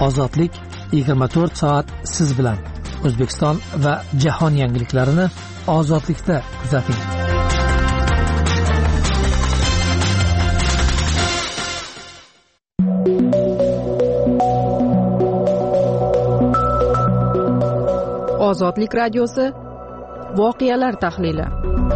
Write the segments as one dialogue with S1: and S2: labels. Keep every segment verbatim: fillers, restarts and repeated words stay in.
S1: Ozodlik yigirma to'rt soat siz bilan. O'zbekiston va jahon yangiliklarini ozodlikda kuzating.
S2: Ozodlik radiosi voqealar tahlili.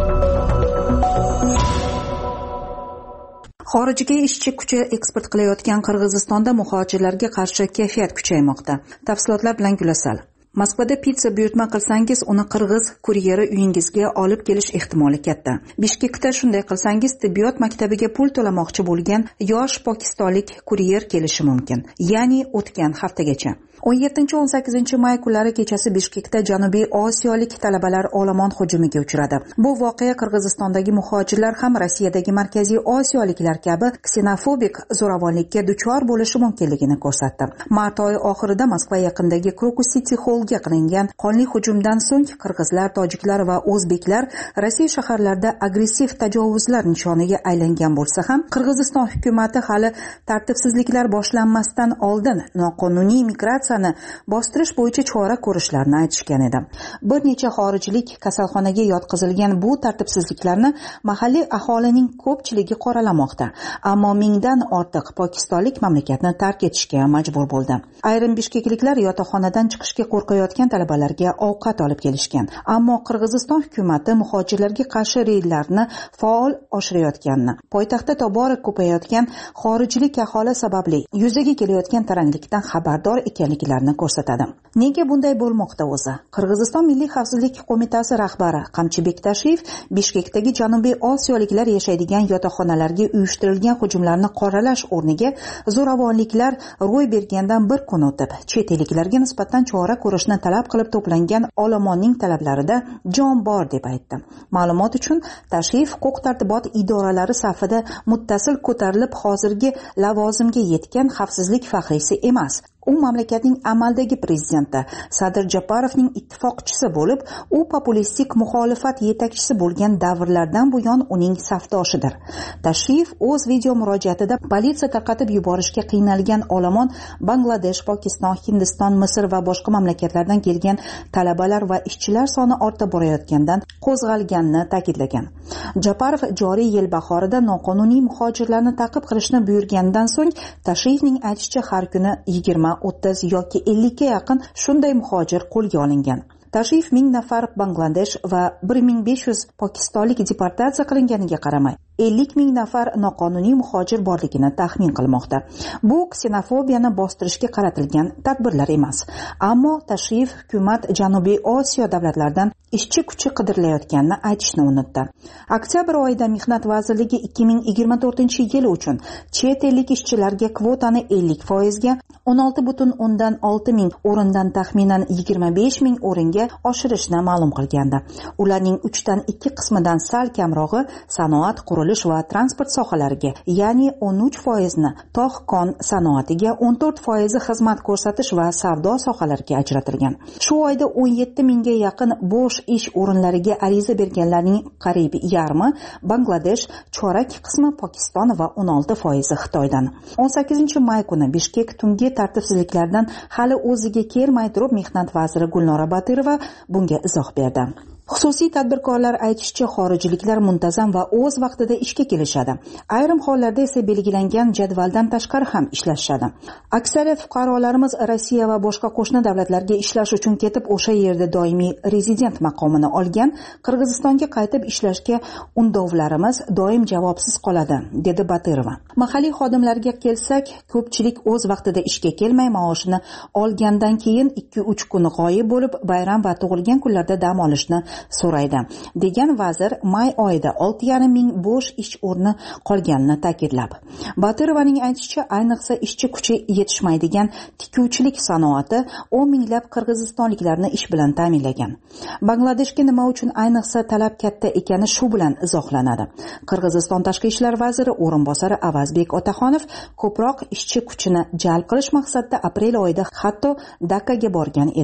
S3: Xorijga ishchi kuchi eksport qilayotgan Qirg'izistonda muhojirlarga qarshi kayfiyat kuchaymoqda. Tafsilotlar bilan Gulasal. Moskvada pitsa buyurtma qilsangiz, uni qirg'iz kuryeri uyingizga olib kelish ehtimoli katta. Bishkekda shunday qilsangiz, tibbiyot maktabiga pul to'lamoqchi bo'lgan yosh pokistonlik kuryer kelishi mumkin. Ya'ni o'tgan haftagacha. o'n yettinchi o'n sakkizinchi may kunlari kechasi Bishkekda Janubiy Osiyolik talabalar olomon hujumiga uchradi. Bu voqea Qirg'izistondagi muhojirlar ham Rossiyadagi Markaziy Osiyoliklar kabi ksenofobik zo'ravonlikka duchor bo'lishi mumkinligini ko'rsatdi. Mart oyi oxirida Moskva yaqinidagi Krokus City Hallga qilingan qonli hujumdan so'ng qirg'izlar, tojiklar va o'zbeklar Rossiya shaharlarida agressiv tajovuzlar nishoniga aylangan bo'lsa ham, Qirg'iziston hukumatı hali tartibsizliklar boshlanmasdan oldin noqonuniy migratsiya bostirish bo'yicha chora ko'rishlarini aytishgan edi. Bir necha xorijlik kasalxonaga yotqizilgan bu tartibsizliklarni mahalliy aholining ko'pchiligi qoralamoqda. Ammo mingdan ortiq pokistonlik mamlakatni tark etishga majbur bo'ldi. Ayrim bishkekliklar yotoqxonadan chiqishga qo'rqayotgan talabalarga ovqat olib kelishgan. Ammo Qirg'iziston hukumatı muhojirlarga qarshi reydlarni faol oshirayotganini, poytaxtda tobora ko'payayotgan xorijlik aholi sababli yuzaga kelayotgan taranglikdan xabardor ekanligini ko'rsatadi. Nega bunday bo'lmoqda o'zi? Qirg'iziston Milliy xavfsizlik qo'mitasi rahbari Qamchibek Tashiyev Bishkekdagi Janubiy Osiyoliklar yashaydigan yotoqxonalarga uyushtirilgan hujumlarni qoralash o'rniga zo'ravonliklar ro'y bergandan bir kun o'tib, chet elliklarga nisbatan chora ko'rishni talab qilib to'plangan olomonning talablarida jon bor deb aytdi. Ma'lumot uchun, Tashiyev huquq-tartibot idoralari safida muttasil ko'tarilib hozirgi lavozimga yetgan xavfsizlik faxriysi emas. U mamlakatning amaldagi prezidenti Sadir Japarovning ittifoqchisi bo'lib, u populistik muxolifat yetakchisi bo'lgan davrlardan buyon uning safdoshidir. Tashiyev o'z video murojaatida politsiya tarqatib yuborishga qiynalgan olomon Bangladesh, Pokiston, Hindiston, Misr va boshqa mamlakatlardan kelgan talabalar va ishchilar soni ortib borayotgandan qo'zg'alganini ta'kidlagan. Japarov joriy yil bahorida noqonuniy muhojirlarni ta'qib qilishni buyurgandan so'ng, Tashiyevning aytishicha har kuni yigirma o'ttiz yoki ellikka yaqin shunday muhojir qo'lga olingan. Tashiyev ming nafar Bangladesh va bir ming besh yuz pokistonlik deportatsiya qilinganiga qaramay, ellik ming nafar noqonuniy muhojir borligini taxmin qilmoqda. Bu ksenofobiyani bostirishga qaratilgan tadbirlar emas. Ammo Tashiyev hukumat Janubiy Osiyo davlatlaridan ishchi kuchi qidirilayotganini aytishni unutdi. Oktyabr oyida Mehnat vazirligi ikki ming yigirma to'rtinchi yil uchun chet ellik ishchilarga kvotani ellik foizga, o'n olti butun o'ndan olti ming o'rindan taxminan yigirma besh ming o'ringa oshirishni ma'lum qilgandi. Ularning uchdan ikki qismidan sal kamrog'i sanoat, qurilish va transport sohalariga, ya'ni o'n uch foizni tog'-kon sanoatiga, o'n to'rt foizi xizmat ko'rsatish va savdo sohalariga ajratilgan. Shu oyda o'n yetti mingga yaqin bo'sh ish o'rinlariga ariza berganlarning qariyb yarmi Bangladesh, chorak qismi Pokiston va o'n olti foizi Xitoydan. o'n sakkizinchi may kuni Bishkek tungi tartibsizliklardan hali o'ziga kelmay turib, Mehnat vaziri Gulnora Batirova bunga izoh berdi. Xususiy tadbirkorlar aytishicha, xorijliklar muntazam va o'z vaqtida ishga kelishadi. Ayrim hollarda esa belgilangan jadvaldan tashqari ham ishlashadi. Aksariyat fuqarolarimiz Rossiya va boshqa qo'shni davlatlarga ishlash uchun ketib, o'sha yerda doimiy rezident maqomini olgan, Qirg'izistonga qaytib ishlashga undovlarimiz doim javobsiz qoladi, dedi Batirova. Mahalliy xodimlarga kelsak, ko'pchilik o'z vaqtida ishga kelmay, maoshini olgandan keyin ikki uch kun g'oyib bo'lib, bayram va tug'ilgan kunlarda dam olishni so'raydi, degan vazir may oyida olti yarim ming bo'sh ish o'rni qolganini ta'kidlab. Batirovaning aytishicha, ayniqsa ishchi kuchi yetishmaydigan tikuvchilik sanoati o'n minglab qirg'izistonliklarni ish bilan ta'minlagan. Bangladeshga nima uchun ayniqsa talab katta ekani shu bilan izohlanadi. Qirg'iziston tashqi ishlar vaziri o'rinbosari Avazbek Otaxonov ko'proq ishchi kuchini jalb qilish maqsadida aprel oyida hatto Dakkaga borgan edi.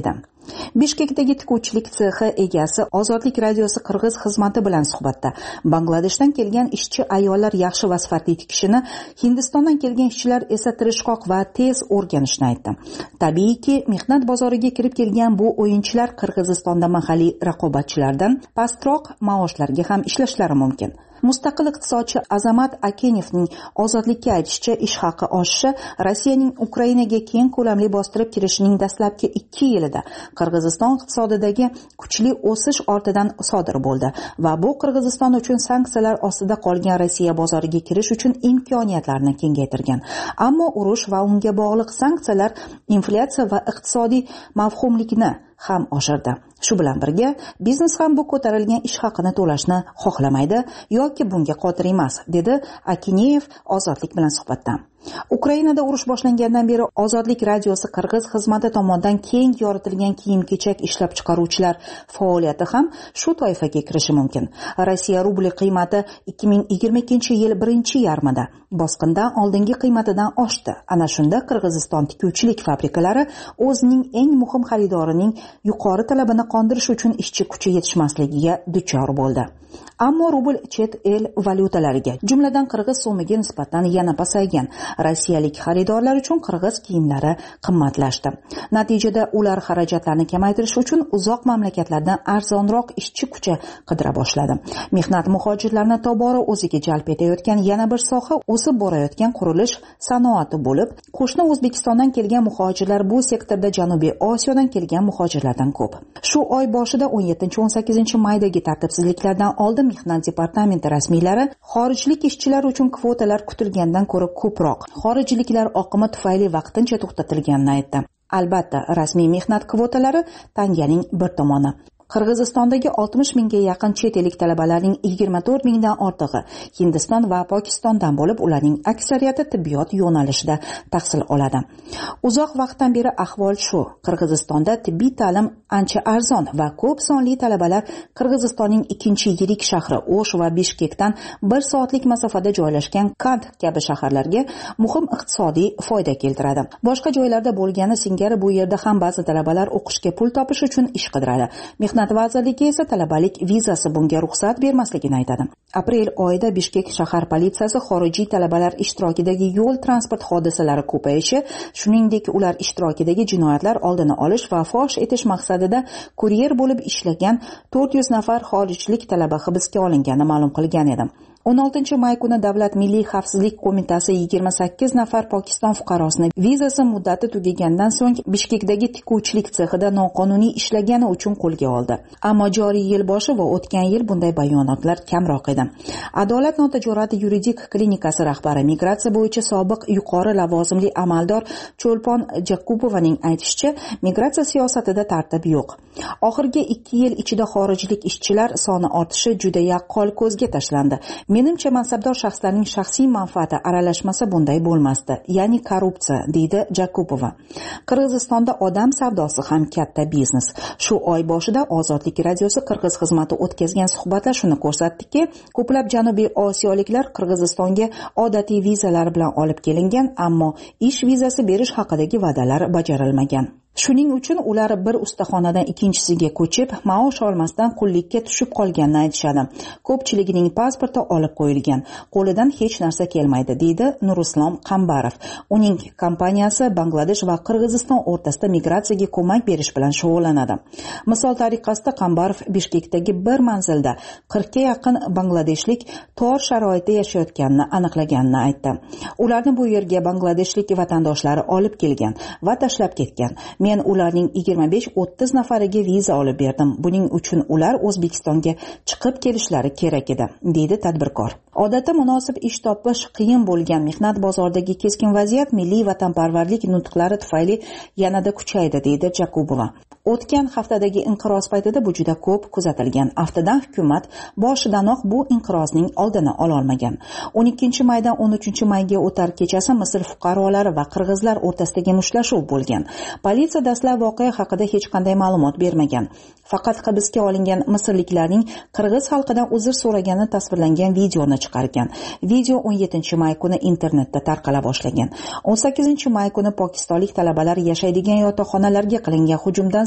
S3: Bishkekdagi tikuvchilik sexi egasi Ozodlik radiosi qirg'iz xizmati bilan suhbatda Bangladeshdan kelgan ishchi ayollar yaxshi va sifatli tikishini, Hindistondan kelgan ishchilar esa tirishqoq va tez o'rganishni aytdi. Tabiiyki, mehnat bozoriga kirib kelgan bu o'yinchilar Qirg'izistonda mahalliy raqobatchilardan pastroq maoshlarga ham ishlashlari mumkin. Mustaqil iqtisodchi Azamat Akenevning Ozodlikka aytishicha, ish haqi oshishi Rossiyaning Ukrainaga keng ko'lamli bostirib kirishining dastlabki ikki yilida Qirg'iziston iqtisodidagi kuchli o'sish ortidan sodir bo'ldi va bu Qirg'iziston uchun sanksiyalar ostida qolgan Rossiya bozoriga kirish uchun imkoniyatlarni kengaytirgan. Ammo urush va unga bog'liq sanksiyalar inflyatsiya va iqtisodiy mavhumlikni ham oshirdi. Shu bilan birga, biznes ham bu ko'tarilgan ish haqini to'lashni xohlamaydi yoki bunga qodir emas, dedi Akineyev Ozodlik bilan suhbatda. Ukrainada urush boshlangandan beri Ozodlik radiosi qirg'iz xizmati tomonidan keng yoritilgan kiyim-kechak ishlab chiqaruvchilar faoliyati ham shu toifaga kirishi mumkin. Rossiya rubli qiymati ikki ming yigirma ikkinchi yil birinchi yarmida bosqindan oldingi qiymatidan oshdi. Ana shunda Qirg'iziston tikuvchilik fabrikalari o'zining eng muhim xaridorining yuqori talabini qondirish uchun ishchi kuchi yetishmasligiga duchor bo'ldi. Ammo rubl chet el valyutalariga, jumladan qirg'iz so'miga nisbatan yana pasaygan. Rossiyalik xaridorlar uchun qirg'iz kiyimlari qimmatlashdi. Natijada ular xarajatlarni kamaytirish uchun uzoq mamlakatlardan arzonroq ishchi kuchi qidira boshladi. Mehnat muhojirlarini tobora o'ziga jalb etayotgan yana bir soha o'sib borayotgan qurilish sanoati bo'lib, qo'shni O'zbekistondan kelgan muhojirlar bu sektorda Janubiy Osiyodan kelgan muhojirlardan ko'p. Shu oy boshida o'n yettinchi o'n sakkizinchi maydagi tartibsizliklardan oldin Mehnat departamenti rasmiylari xorijlik ishchilar uchun kvotalar kutilgandan ko'ra ko'proq xorijliklar oqimi tufayli vaqtincha to'xtatilganini aytdi. Albatta, rasmiy mehnat kvotalari tanganing bir tomoni. Qirg'izistondagi oltmish mingga yaqin chet ellik talabalarning yigirma to'rt mingdan ortig'i Hindiston va Pokistondan bo'lib, ularning aksariyati tibbiyot yo'nalishida tahsil oladi. Uzoq vaqtdan beri ahvol shu. Qirg'izistonda tibbiy ta'lim ancha arzon va ko'p sonli talabalar Qirg'izistonning ikkinchi yirik shahri O'sh va Bishkekdan bir soatlik masofada joylashgan Kand kabi shaharlarga muhim iqtisodiy foyda keltiradi. Boshqa joylarda bo'lgani singari bu yerda ham ba'zi talabalar o'qishga pul topish uchun ish qidiradi. Mehnat vazirligi esa talabalik vizasi bunga ruxsat bermasligini aytadi. Aprel oyida Bishkek shahar politsiyasi xorijiy talabalar ishtirokidagi yo'l transport hodisalari ko'payishi, shuningdek ular ishtirokidagi jinoyatlar oldini olish va fosh etish maqsadida kuryer bo'lib ishlagan to'rt yuz nafar xorijlik talaba hibsga olinganini ma'lum qilgan edi. o'n oltinchi may kuni Davlat Milliy xavfsizlik qo'mitasi yigirma sakkiz nafar Pokiston fuqarosini vizasi muddati tugagandan so'ng Bishkekdagi tikuvchilik sexida noqonuniy ishlagani uchun qo'lga oldi. Ammo joriy yil boshi va o'tgan yil bunday bayonotlar kamroq edi. Adolat notajorati yuridik klinikasi rahbari, migratsiya bo'yicha sobiq yuqori lavozimli amaldor Cho'lpon Jakubovaning aytishicha, migratsiya siyosatida tartib yo'q. Oxirgi ikki yil ichida xorijlik ishchilar soni ortishi juda yaqqol ko'zga tashlandi. Menimcha mansabdor shaxslarning shaxsiy manfaati aralashmasa bunday bo'lmasdi, ya'ni korrupsiya, deydi Jakubova. Qirg'izistonda odam savdosi ham katta biznes. Shu oy boshida Ozodlik radiosi qirg'iz xizmati o'tkazgan suhbatlar shuni ko'rsatdiki, ko'plab Janubiy Osiyoliklar Qirg'izistonga odatiy vizalar bilan olib kelingan, ammo ish vizasi berish haqidagi va'dalar bajarilmagan. Shuning uchun ular bir ustaxonadan ikkinchisiga ko'chib, maosh olmasdan qullikka tushib qolganini aytishadi. Ko'pchiligining pasporti olib qo'yilgan, qo'lidan hech narsa kelmaydi, deydi Nurislom Qambarov. Uning kompaniyasi Bangladesh va Qirg'iziston o'rtasida migratsiyaga ko'mak berish bilan shug'ullanadi. Misol tariqasida Qambarov Bishkekdagi bir manzilda qirqga yaqin bangladeshlik tor sharoitda yashayotganini aniqlaganini aytdi. Ularni bu yerga bangladeshlik vatandoshlari olib kelgan va tashlab ketgan. Men ularning yigirma besh o'ttiz nafariga viza olib berdim. Buning uchun ular O'zbekistonga chiqib kelishlari kerak edi, deydi tadbirkor. Odatda munosib ish topish qiyin bo'lgan mehnat bozoridagi keskin vaziyat milliy vatanparvarlik nutqlari tufayli yanada kuchaydi, deydi Jakubova. O'tgan haftadagi inqiroz paytida bu juda ko'p kuzatilgan. Aftidan hukumat boshidanoq bu inqirozning oldini ola olmagan. o'n ikkinchi maydan o'n uchinchi mayga o'tar kechasi Misr fuqarolari va qirg'izlar o'rtasidagi mushtlashuv bo'lgan. Politsiya dastlab voqea haqida hech qanday ma'lumot bermagan. Faqat hibsga olingan misrliklarning qirg'iz xalqidan uzr so'ragani tasvirlangan videoni chiqargan. Video o'n yettinchi may kuni internetda tarqala boshlagan. o'n sakkizinchi may kuni pokistonlik talabalar yashaydigan yotoqxonalarga qilingan hujumdan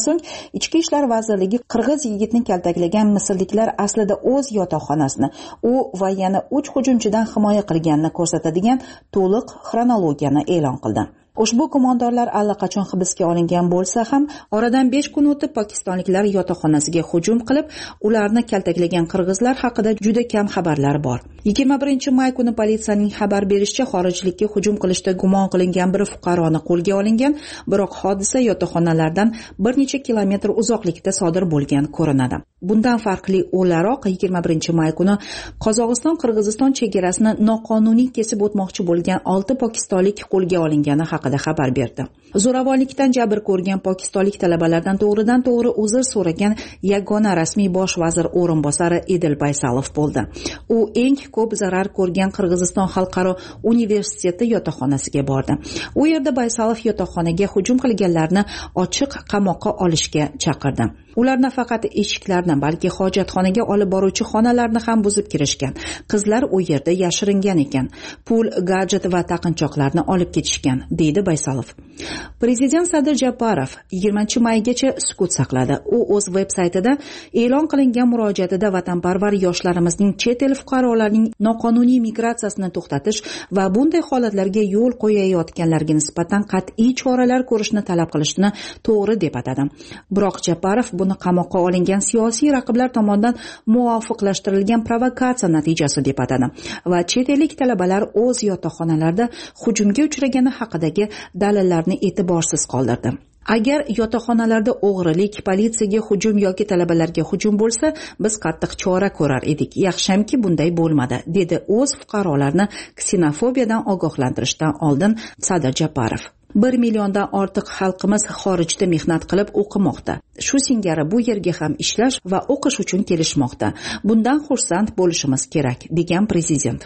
S3: so'ng Ichki ishlar vazirligi qirg'iz yigitni kaltaklagan misrliklar aslida o'z yotoqxonasini u va yana uch hujumchidan himoya qilganini ko'rsatadigan to'liq xronologiyani e'lon qildi. Ushbu gumondorlar allaqachon hibsga olingan bo'lsa ham, oradan besh kun o'tib pokistonliklar yotoqxonasiga hujum qilib, ularni kaltaklagan qirg'izlar haqida juda kam xabarlar bor. yigirma birinchi may kuni politsiyaning xabar berishicha, xorijlikka hujum qilishda gumon qilingan bir fuqaroni qo'lga olingan, biroq hodisa yotoqxonalardan bir necha kilometr uzoqlikda sodir bo'lgan ko'rinadi. Bundan farqli o'laroq yigirma birinchi may kuni Qozog'iston-Qirg'iziston chegarasini noqonuniy kesib o'tmoqchi bo'lgan olti pokistonlik qo'lga olingani haqida xabar berdi. Zo'ravonlikdan jabr ko'rgan pokistonlik talabalardan to'g'ridan to'g'ri uzr so'ragan yagona rasmiy bosh vazir o'rinbosari Edil Baysalov bo'ldi. U eng ko'p zarar ko'rgan Qirg'iziston xalqaro universiteti yotoqxonasiga bordi. U yerda Baysalov yotoqxonaga hujum qilganlarni ochiq qamoqqa olishga chaqirdi. Ular nafaqat eshiklarni, balki hojatxonaga olib boruvchi xonalarni ham buzib kirishgan. Qizlar u yerda yashiringan ekan. Pul, gadjet va taqinchoqlarni olib ketishgan, deydi Baysalov. Prezident Sadir Japarov yigirmanchi maygacha sukut saqladi. U o'z veb-saytida e'lon qilingan murojaatida vatanparvar yoshlarimizning chet el fuqarolarining noqonuniy migratsiyasini to'xtatish va bunday holatlarga yo'l qo'yayotganlarga nisbatan qat'iy choralar ko'rishni talab qilishni to'g'ri deb atadi. Biroq Japarov buni qamoqqa olingan siyosiy raqiblar tomonidan muvofiqlashtirilgan provokatsiya natijasi deb atadi va chet ellik talabalar o'z yotoqxonalarida hujumga uchragani haqidagi dalillarni e'tiborsiz qoldirdi. Agar yotoqxonalarda o'g'rilik, politsiyaga hujum yoki talabalarga hujum bo'lsa, biz qattiq chora ko'rar edik. Yaxshamki bunday bo'lmadi, dedi o'z fuqarolarni ksenofobiyadan ogohlantirishdan oldin Sadir Japarov. bir milliondan ortiq xalqimiz xorijda mehnat qilib o'qimoqda. Shu singari bu yerga ham ishlash va o'qish uchun kelishmoqda. Bundan xursand bo'lishimiz kerak, degan prezident.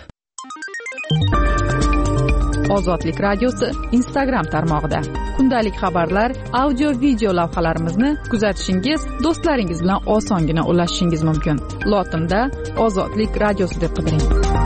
S2: Ozodlik radiosi Instagram tarmog'ida kundalik xabarlar, audio video lavhalarimizni kuzatishingiz, do'stlaringiz bilan osongina ulashishingiz mumkin. Lotinda Ozodlik radiosi deb qidiring.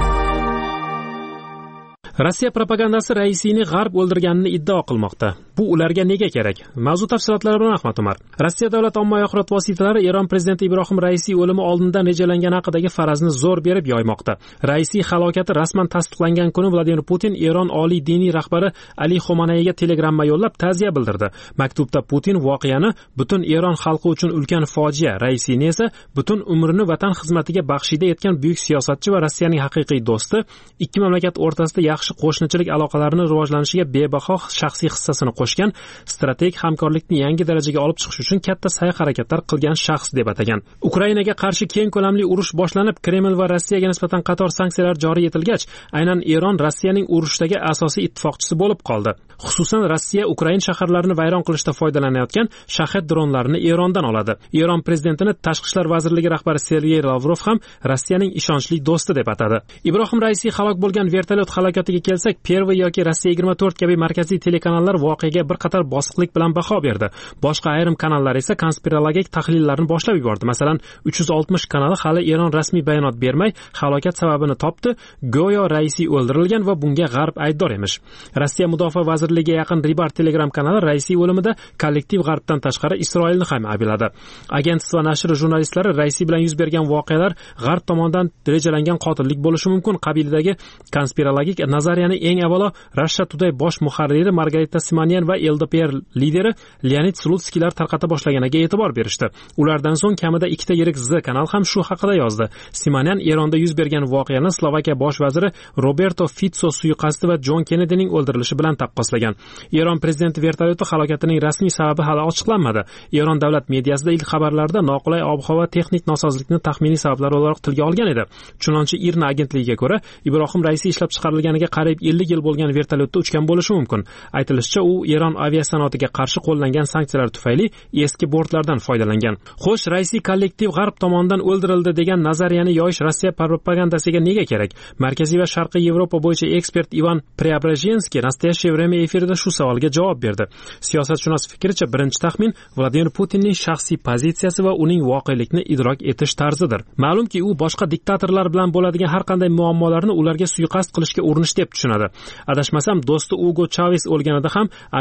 S4: Rossiya propagandasi Raisiyni G'arb o'ldirganini iddao qilmoqda. Bu ularga nega kerak? Mavzu tafsilotlari bilan Ahmad Umar. Rossiya davlat ommaviy axborot vositalari Eron prezidenti Ibrohim Raisiy o'limi oldindan rejalangani haqidagi farazni zo'r berib yoymoqda. Raisiy halokati rasman tasdiqlangan kuni Vladimir Putin Eron oliy diniy rahbari Ali Xomanayga telegramma yo'llab ta'ziya bildirdi. Maktubda Putin voqeani butun Eron xalqi uchun ulkan fojia, Raisiyni esa butun umrini vatan xizmatiga baxshida etgan buyuk siyosatchi va Rossiyaning haqiqiy do'sti, ikki mamlakat o'rtasida yaxshi qo'shnichilik aloqalarini rivojlanishiga bebaho shaxsiy hissasini qo'shgan, strategik hamkorlikni yangi darajaga olib chiqish uchun katta sa'y-harakatlar qilgan shaxs deb atagan. Ukrainaga qarshi keng ko'lamli urush boshlanib, Kreml va Rossiyaga nisbatan qator sanksiyalar joriy etilgach, aynan Eron Rossiyaning urushdagi asosiy ittifoqchisi bo'lib qoldi. Xususan Rossiya Ukraina shaharlarini vayron qilishda foydalanayotgan Shahed dronlarini Erondan oladi. Eron prezidentini Tashqi ishlar vazirligi rahbari Sergey Lavrov ham Rossiyaning ishonchli do'sti deb atadi. Ibrohim Raisiy halok bo'lgan vertolyot halokatiga kelsak, Pervoy yoki Rossiya yigirma to'rt kabi markaziy telekanallar voqeaga bir qator bosiqlik bilan baho berdi. Boshqa ayrim kanallar esa konspirologik tahlillarni boshlab yubordi. Masalan, uch yuz oltmish kanali hali Eron rasmiy bayonot bermay, halokat sababini topdi. Go'yo Raisiy o'ldirilgan va bunga G'arb aybdor emish. Rossiya mudofaa vazirligiga yaqin Ribar Telegram kanali Raisiy o'limida kollektiv G'arbdan tashqari Isroilni ham aybladi. Agentство nashri jurnalistlari Raisiy bilan yuz bergan voqealar G'arb tomonidan rejalangan qotillik bo'lishi mumkin qabilidagi konspirologik nazariyani eng avvalo Russia Today bosh muharriri Margarita Simonyan va L D P R lideri Leonid Slutskiylar tarqata boshlaganiga e'tibor berishdi. Ulardan so'ng kamida ikkita yirik Z kanal ham shu haqida yozdi. Simonyan Eronda yuz bergan voqeani Slovakiya bosh vaziri Roberto Fico suiqasdi va John Kennedyning o'ldirilishi bilan taqqoslagan. Eron prezidenti vertolyoti halokatining rasmiy sababi hali ochiqlanmadi. Eron davlat mediasida ilk xabarlarda noqulay ob-havo texnik nosozlikni taxminiy sabablar olarak tilga olgan edi. Chunonchi I R N A agentligiga ko'ra, Ibrohim Raisiy ishlab chiqarilganiga qariyb ellik yil bo'lgan vertolyotda uchgan bo'lishi mumkin. Aytilishicha, u Eron aviasanoatiga qarshi qo'llangan sanksiyalar tufayli eski bortlardan foydalangan. Xo'sh, Raisiy kollektiv G'arb tomonidan o'ldirildi degan nazariyani yoyish Rossiya propagandasiga nega kerak? Markaziy va Sharqiy Yevropa bo'yicha ekspert Ivan Preobrazhenskiy Nastoящее время efirida shu savolga javob berdi. Siyosatshunos fikricha, birinchi taxmin Vladimir Putinning shaxsiy pozitsiyasi va uning voqelikni idrok etish tarzidir. Ma'lumki, u boshqa diktatorlar bilan bo'ladigan har qanday muammolarni ularga suiqasd qilishga urinish deb tushunadi. Adashmasam, do'sti Ugo Chaves o'lganida ham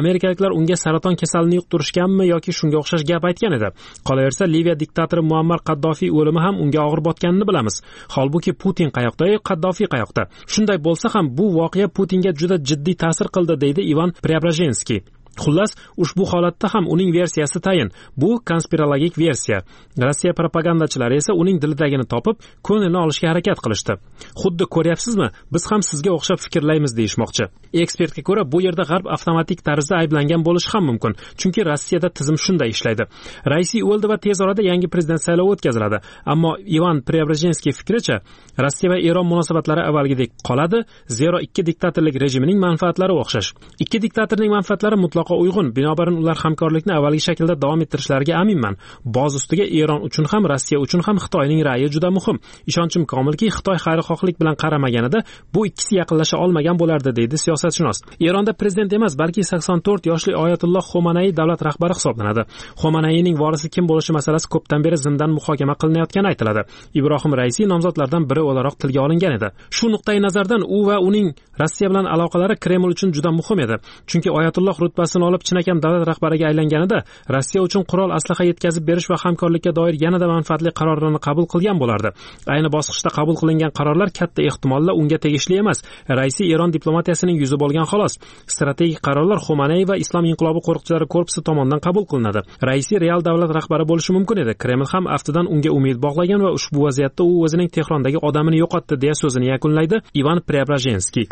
S4: amerikaliklar unga saraton kasalini yuqtirishganmi yoki shunga o'xshash gap aytgan edi. Qolaversa, Liviya diktatori Muammar Qaddofiy o'limi ham unga og'ir botganini bilamiz. Holbuki Putin qayoqda, Qaddofiy qayoqda? Shunday bo'lsa ham bu voqea Putinga juda jiddiy ta'sir qildi, deydi Ivan Preobrazhenskiy. Xullas, ushbu holatda ham uning versiyasi tayin. Bu konspirologik versiya. Rossiya propagandachilari esa uning dilidagini topib, ko'nglini olishga harakat qilishdi. Xuddi ko'ryapsizmi, biz ham sizga o'xshab fikrlaymiz deyishmoqchi. Ekspertga ko'ra, bu yerda G'arb avtomatik tarzda ayblangan bo'lishi ham mumkin, chunki Rossiyada tizim shunday ishlaydi. Raisiy o'ldi va tez orada yangi prezident saylovi o'tkaziladi. Ammo Ivan Preobrazhenskiy fikricha, Rossiya va Eron munosabatlari avvalgidek qoladi, zero ikki diktatorlik rejimining manfaatlari o'xshash. Ikki diktatorning manfaatlari mutlaq uyg'un, binobarin ular hamkorlikni avvalgi shaklda davom ettirishlariga aminman. Boz ustiga Eron uchun ham, Rossiya uchun ham Xitoyning ra'yi juda muhim. Ishonchim komilki, Xitoy xayrixohlik bilan qaramaganida bu ikkisi yaqinlasha olmagan bo'lardi, deydi siyosatshunos. Eronda prezident emas, balki sakson to'rt yoshli Oyatulloh Xomanaiy davlat rahbari hisoblanadi. Xomanaiiyning vorisi kim bo'lishi masalasi ko'pdan beri zimdan muhokama qilinayotgani aytiladi. Ibrohim Raisiy nomzodlardan biri o'laroq tilga olingan edi. Shu nuqtai nazardan u va uning Rossiya bilan aloqalari Kreml uchun juda muhim edi. Chunki Oyatulloh rutbasi olib chinakam davlat rahbariga aylanganida Rossiya uchun qurol aslaha yetkazib berish va hamkorlikka doir yanada manfaatli qarorlarni qabul qilgan bo'lardi. Ayni bosqichda qabul qilingan qarorlar katta ehtimolda unga tegishli emas. Raisiy Eron diplomatiyasining yuzi bo'lgan xolos. Strategik qarorlar Xomanaiy va Islom inqilobi qo'riqchilari korpusi tomonidan qabul qilinadi. Raisiy real davlat rahbari bo'lishi mumkin edi. Kreml ham aftidan unga umid bog'lagan va ushbu vaziyatda u o'zining Tehrondagi odamini yo'qotdi, deya so'zini yakunlaydi Ivan Preobrazhenskiy.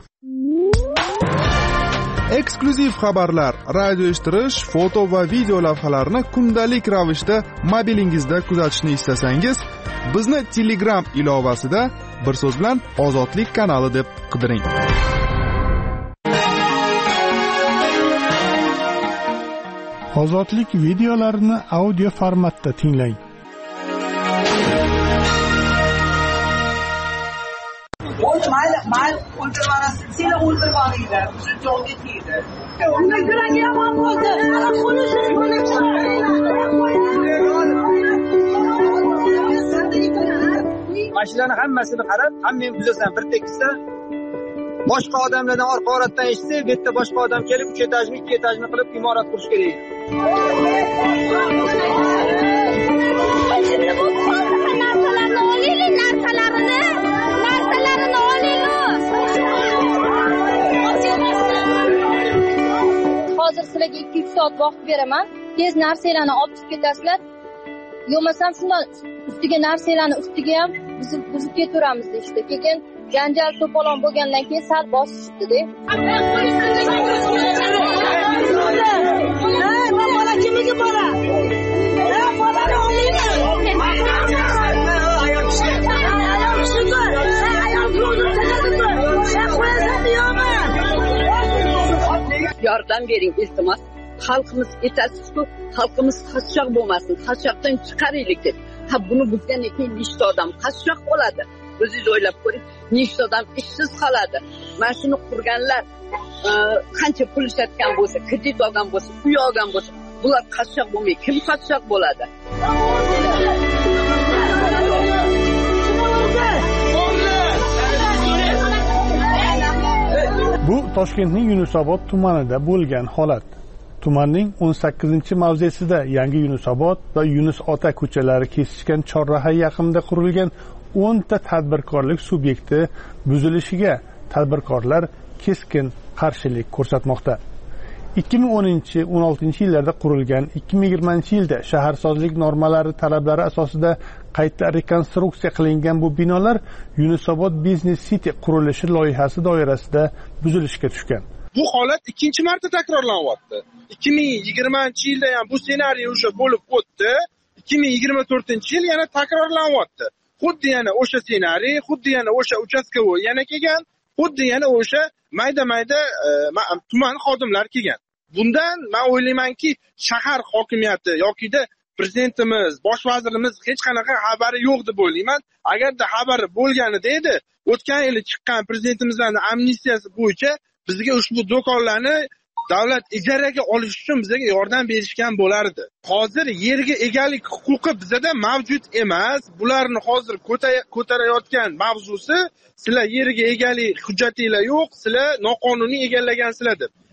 S5: Eksklyuziv xabarlar, radio eshittirish, foto va video lavhalarni kundalik ravishda mobilingizda kuzatishni istasangiz, bizni Telegram ilovasida bir so'z bilan Ozodlik kanali deb qidiring.
S6: Ozodlik videolarini audio formatda tinglang.
S7: Mayli, mayli, o'ldirvarasiz, seni o'ldirganinglar, bizni jonga tegdi. Unga yuragi yomon bo'ldi. Ana qo'lishini
S8: Mashinalarning hammasini qarab, hamma buzasan, bir tekisda boshqa odamlardan orqa oratdan eshitsa, bu yerda boshqa odam kelib uch etajni, ikki etajni qilib imorat qurish kerak.
S9: Şimdi bu narsalarni olaylik, narsalarini hozir sizlarga ikki uch soat vaqt beraman. Tez narsalarni olib chiqib ketasizlar. Yo'masam shundan ustiga narsalarni ustiga ham buzib buzib ketaveramiz deydi. Keyin janjal to'polon bo'lgandan keyin sal bosishdi-da. Ey, men bola kimga bola? Ey, bolani olinglar. Ayol kishi. Ayol kishi. Ayol ko'rdim, sen qo'yasan yo'qmi?
S10: Yordam bering iltimos. Xalqimiz etasiz-ku, xalqimiz qashshoq bo'lmasin, qashshoqdan chiqaraylik deb. Ha, buni buzgandan keyin nechta odam qashshoq bo'ladi? O'zingiz o'ylab ko'ring, nechta odam ishsiz qoladi. Mana shuni qurganlar qancha pul ishlatgan bo'lsa, kredit olgan bo'lsa, uy olgan bo'lsa, bular qashshoq bo'lmay, kim qashshoq bo'ladi?
S6: Bu Toshkentning Yunusobod tumanida bo'lgan holat. Tumanning o'n sakkizinchi mavzesida Yangi Yunusobod va Yunus Ota ko'chalari kesishgan chorraha yaqinida qurilgan o'nta tadbirkorlik subyekti buzilishiga tadbirkorlar keskin qarshilik ko'rsatmoqda. ikki ming o'ninchi o'n oltinchi yillarda qurilgan, ikki ming yigirmanchi yilda shaharsozlik normalari talablari asosida qayta rekonstruksiya qilingan bu binolar Yunusobod Business City qurilishi loyihasi doirasida buzilishga tushgan.
S5: Bu holat ikkinchi marta takrorlanyapti. ikki ming yigirmanchi yilda ham bu ssenariy o'sha bo'lib o'tdi. ikki ming yigirma to'rtinchi yil yana takrorlanyapti. Xuddi yana o'sha ssenariy, xuddi yana o'sha uchastkovoy yana kelgan, xuddi yana o'sha mayda-mayda tuman xodimlar kelgan. Bundan men o'ylaymanki, shahar hokimiyati yokida prezidentimiz, bosh vazirimiz hech qanaqa xabari yo'q deb o'ylayman. Agarda xabari bo'lganida edi, o'tgan yili chiqqan prezidentimizning amnistiyasi bo'yicha bizga ushbu do'konlarni davlat ijaraga olish uchun bizga yordam berishgan bo'lardi. Hozir yerga egalik huquqi bizda mavjud emas. Bularni hozir ko'tarayotgan mavzusi, sizlar yerga egalik hujjatinglar yo'q, sizlar noqonuniy egallagansizlar deb.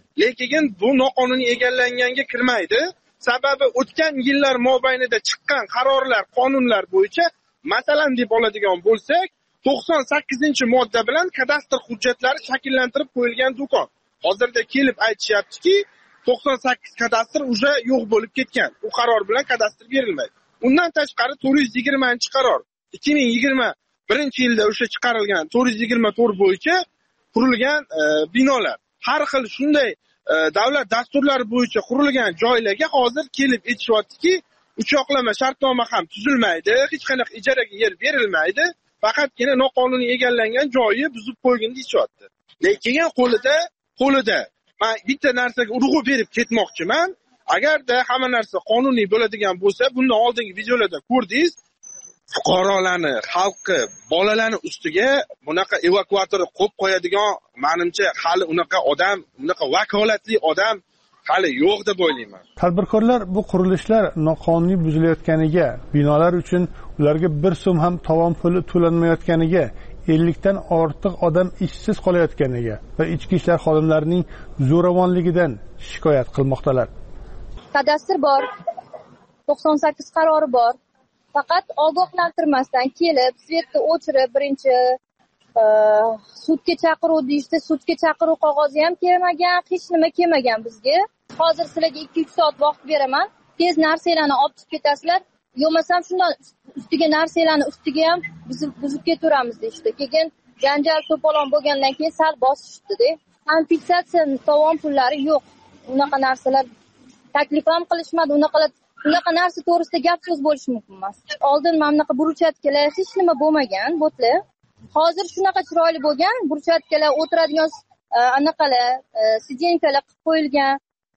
S5: lekin bu noqonuniy egallanganga kirmaydi. Sababi o'tgan yillar mobaynida chiqqan qarorlar, qonunlar bo'yicha, masalan deb oladigan bo'lsak, to'qson sakkizinchi modda bilan kadastr hujjatlari shakllantirib qo'yilgan do'kon. Hozirda kelib aytishyaptiki, to'qson sakkiz kadastr уже yo'q bo'lib ketgan. U qaror bilan kadastr berilmaydi. Undan tashqari to'rt yuz yigirmanchi qaror ikki ming yigirma birinchi yilda o'sha chiqarilgan to'rt yuz yigirma to'rt bo'yicha qurilgan e, binolar. Har xil shunday e, davlat dasturlari bo'yicha qurilgan joylarga hozir kelib aytishyaptiki, uchoqlama shartnoma ham tuzilmaydi, hech qanaqa ijaraga yer berilmaydi, faqatgina noqonuniy egallangan joyi buzib qo'ygan deyishyapti. Lekin qo'lida qo'lida men bitta narsaga urg'u berib ketmoqchiman. Agarda hamma narsa qonuniy bo'ladigan bo'lsa, bundan oldingi videolarda ko'rdingiz, fuqarolarni, xalqni, bolalarni ustiga bunaqa evakuator qo'yib qo'yadigan, menimcha hali unaqa odam, unaqa vakolatli odam hali yo'q deb o'ylayman.
S6: Tadbirkorlar bu qurilishlar noqonuniy buzilayotganiga, binolar uchun ularga bir so'm ham tovon puli to'lanmayotganiga, ellikdan ortiq odam ishsiz qolayotganiga va ichki ishlar xodimlarining zo'ravonligidan shikoyat qilmoqdalar.
S9: Kadastr bor, to'qson sakkiz qarori bor. Faqat ogohlantirmasdan kelib, svetni o'chirib, birinchi e, sudga chaqiruv deyishdi, sudga chaqiruv qog'ozi ham kelmagan, hech nima kelmagan bizga. Hozir sizlarga ikki uch soat vaqt beraman, tez narsalarni olib chiqib ketasizlar, yo'masam shundan ustiga narsalarni ustiga ham buzib buzib ketaveramiz deyishdi. Keyin janjal to'polon bo'lgandan keyin sal bosishdi-da. Kompensatsiya tovon pullari yo'q. Unaqa narsalar taklif ham qilishmadi, unaqa unaqa narsa to'g'risida gap so'z bo'lishi mumkin emas. Oldin mana bunaqa burchatkalar hech nima bo'lmagan, bo'tlar. Hozir shunaqa chiroyli bo'lgan, burchatkalar, o'tiradigan anaqalar, sidenkalar qilib qo'yilgan,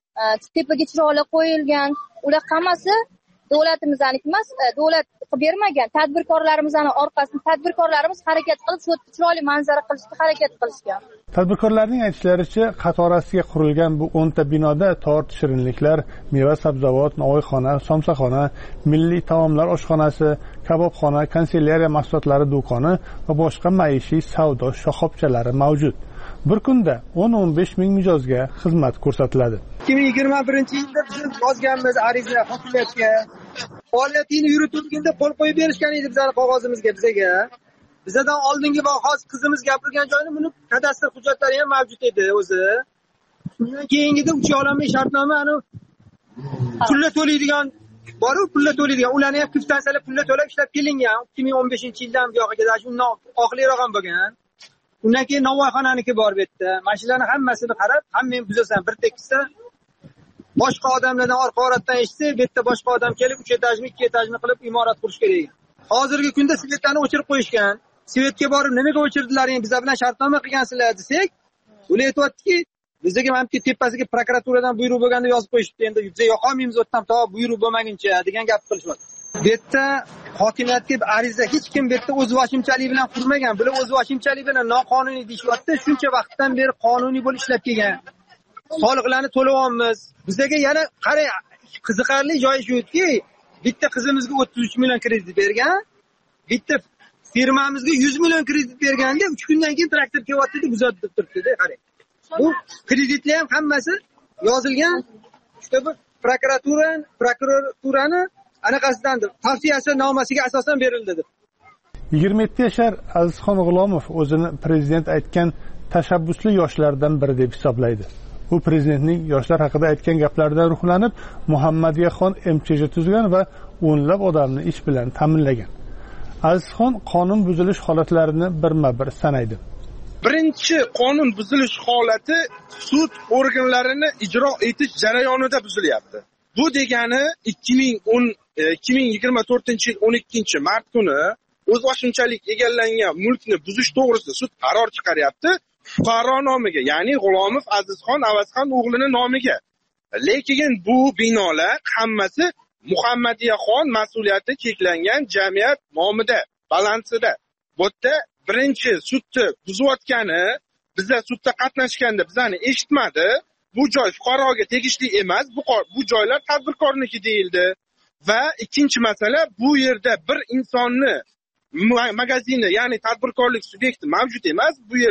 S9: tepaga chiroqlar qo'yilgan. Ular hammasi davlatimizning emas, davlat qilib bermagan. Tadbirkorlarimizning orqasida tadbirkorlarimiz harakat qilib, shu chiroyli manzara qilishga harakat qilishgan.
S6: Tadbirkorlarning aytishlaricha, qatorasiga qurilgan bu o'nta binoda tort, shirinliklar, meva sabzavot, novvoyxona, somsaxona, milliy taomlar oshxonasi, kabobxona, kanselyariya mahsulotlari do'koni va boshqa maishiy savdo shoxobchalari mavjud. Bir kunda o'n o'n besh ming mijozga xizmat ko'rsatiladi.
S8: ikki ming yigirma birinchi yilda biz yozganmiz ariza hokimiyatga. Faoliyatini yurituvganda qo'l qo'yib berishgan edi bizning qog'ozimizga, bizga. Bizdan oldingi va hozir qizimiz gapirgan joyni buni kadastr hujjatlari ham mavjud edi o'zi. Undan keyingida uchoqlama shartnoma ani pulla to'laydigan bor-ku, pulla to'laydigan. Ularni ham kvitansiyalar pulla to'lab ishlab kelingan. ikki ming o'n beshinchi yildan buyog'iga shundan oxirliroq ham bo'lgan. Undan keyin Navoiyxonaniki bor bu yerda. Mashinalarning hammasini qarab, hammani buzasan bir tekisda. Boshqa odamlardan orqa oratdan eshitsa, bu yerda boshqa odam kelib uch etajmi, ikki etajmi qilib imorat qurish kerak ekan. Hozirgi kunda svetlarni o'chirib qo'yishgan. Svetga borib nimaga o'chirdilaring, bizlar bilan shartnoma qilgansizlar desak, ular aytayaptiki, bizga ham tepasiga prokuraturadan buyruq bo'lganda yozib qo'yishibdi. Endi biz yoqolmaymiz o'tdan to buyruq bo'lmaguncha degan gap qilishyapti. Bu yerda hokimiyatga ariza hech kim bu yerda o'z vashimchalik bilan qurmagan. Bular o'z vashimchalik bilan noqonuniy deyishyapti. Shuncha vaqtdan beri qonuniy bo'lib ishlab kelgan. Soliqlarni to'layapmiz. Bizga yana qarang, qiziqarli joyi shuki, bitta qizimizga o'ttiz uch million kredit bergan, bitta firmamizga yuz million kredit berganda uch kundan keyin traktor kelyapti deb uzatib turibdi-da, qarang. Bu kreditlar ham hammasi yozilgan. Işte bu prokuratura, prokuraturani anaqasidan tavsiyasi nomasiga asosan berildi deb.
S6: yigirma yetti yashar Azizxon G'ulomov o'zini prezident aytgan tashabbusli yoshlardan biri deb hisoblaydi. U prezidentning yoshlar haqida aytgan gaplaridan ruhlanib, Muhammadiyaxon M Ch J tuzgan va o'nlab odamni ish bilan ta'minlagan. Azizxon qonun buzilish holatlarini birma-bir sanaydi.
S5: Birinchi qonun buzilish holati sud organlarini ijro etish jarayonida buzilyapti. Bu degani ikki ming o'n ikki ming yigirma to'rtinchi yil o'n ikkinchi mart kuni o'z vaqtinchalik egallangan mulkni buzish to'g'risida sud qaror chiqaryapti fuqaro nomiga, ya'ni G'ulomov Azizxon Avazxon o'g'lining nomiga. Lekin bu binolar hammasi Muhammadiyaxon mas'uliyati cheklangan jamiyat nomida, balansida. Bu yerda birinchi sudni buzayotgani, bizlar sudda qatnashganda bizani eshitmadi. Bu joy fuqaroga tegishli emas, bu bu joylar tadbirkorniki deyildi. Va ikkinchi masala, bu yerda bir insonni magazini, ya'ni tadbirkorlik subyekti mavjud emas. Bu yerda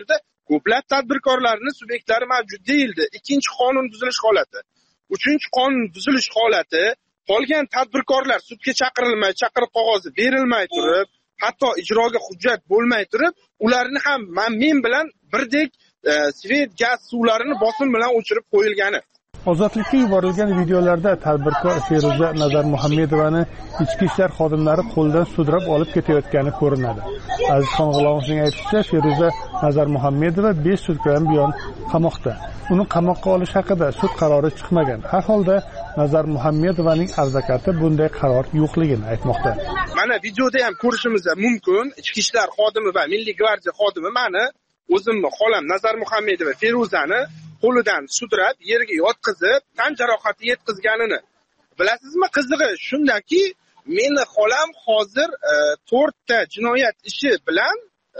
S5: ko'plab tadbirkorlarni subyektlari mavjud deyildi. Ikkinchi qonun buzilish holati. Uchinchi qonun buzilish holati, qolgan tadbirkorlar sudga chaqirilmay, chaqiriq qog'ozi berilmay turib, hatto ijroga hujjat bo'lmay turib, ularni ham men bilan birdek e, svet, gaz suvlarini bosim bilan o'chirib qo'yilgani.
S6: Ozodlikka yuborilgan videolarda tadbirkor Feruza Nazar Muhammedovani ichki ishlar xodimlari qo'ldan sudrab olib ketayotgani ko'rinadi. Azizxon G'ulomovning aytishicha, Feruza Nazar Muhammedova besh sutkadan buyon qamoqda. Uni qamoqqa olish haqida sud qarori chiqmagan. Har holda Nazar Muhammedovaning advokati bunday qaror yo'qligini aytmoqda.
S5: Mana videoda ham ko'rishimiz mumkin. Ichki ishlar xodimi va Milliy gvardiya xodimi mani o'zimni xolam Nazar Muhammedova Feruzani qo'lidan sudrab, yerga yotqizib, tan jarohati yetkazganini. Bilasizmi, qizig'i shundaki, meni xolam hozir to'rtta e, jinoyat ishi bilan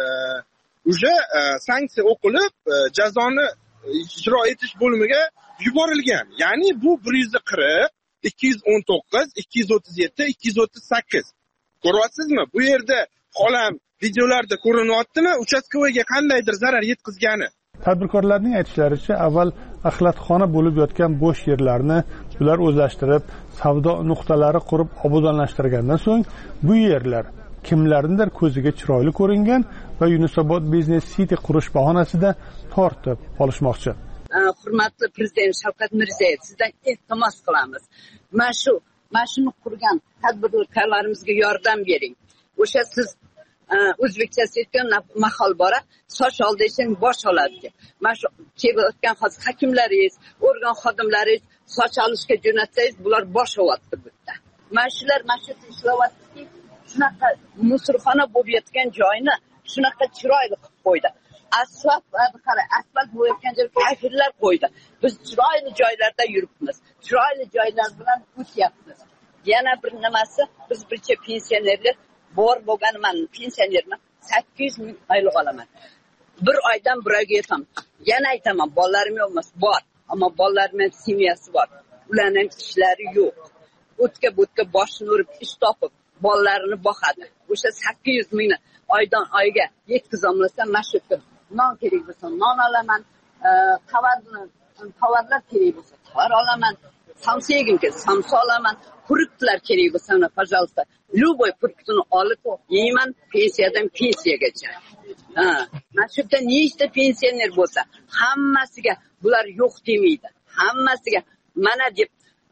S5: uje e, sanksiya o'qilib, e, jazoni ijro etish bo'limiga yuborilgan. Ya'ni bu bir yuz qirq, ikki yuz o'n to'qqiz, ikki yuz o'ttiz yetti, ikki yuz o'ttiz sakkiz. Ko'ryapsizmi? Bu yerda xolam videolarda ko'rinyaptimi, uchastkovoyga qandaydir zarar yetkazgani.
S6: Tadbirkorlarning aytishlaricha, avval axlatxona bo'lib yotgan bo'sh yerlarni ular o'zlashtirib, savdo nuqtalari qurib obodonlashtirgandan so'ng bu yerlar kimlarnidir ko'ziga chiroyli ko'ringan va Yunusobod Business City qurish bahonasida tortib olishmoqchi.
S10: Hurmatli Prezident Shavkat Mirziyoyev, sizdan iltimos qilamiz. Mana shu, mana shuni qurgan tadbirkorlarimizga yordam bering. O'sha siz o'zbekchasi aytgan mahol bora soch oldisang bosh oladi. Mana shu kelayotgan hozir hakimlaringiz, organ xodimlaringiz soch olishga jo'natsangiz, bular bosh olyapti bu yerda. Mana shular mana shu ishlayaptiki, shunaqa musulxona bo'lib yotgan joyni shunaqa chiroyli qilib qo'ydi. Asfalt qara, asfalt bo'layotgan joyga kafirlar qo'ydi. Biz chiroyli joylarda yuribmiz. Chiroyli joylar bilan o'tyapmiz. Yana bir nimasi, biz bircha pensionerlar bor bo'lganman, pensionerman, sakkiz yuz ming oylik olaman. Bir oydan bir oyga yetaman. Yana aytaman, bolalarim yo'qmas, bor. Ammo bolalarimning semiyasi bor. Ularning ishlari yo'q. O'tga bo'tga boshini urib, ish topib, bolalarini boqadi. O'sha sakkiz yuz mingni oydan oyga yetkazolmasam, mashhur non kerak bo'lsa, non olaman, tovarlar, tovarlar kerak bo'lsa, tovar olaman, samsa yegim kelsa, samsa olaman, fruktlar kerak bo'lsa, pожалуйста, любой fruktini olib yeyman, pensiyadan pensiyagacha. Ha, mana shu yerda nechta pensioner bo'lsa, hammasiga bular yo'q demaydi. Hammasiga mana deb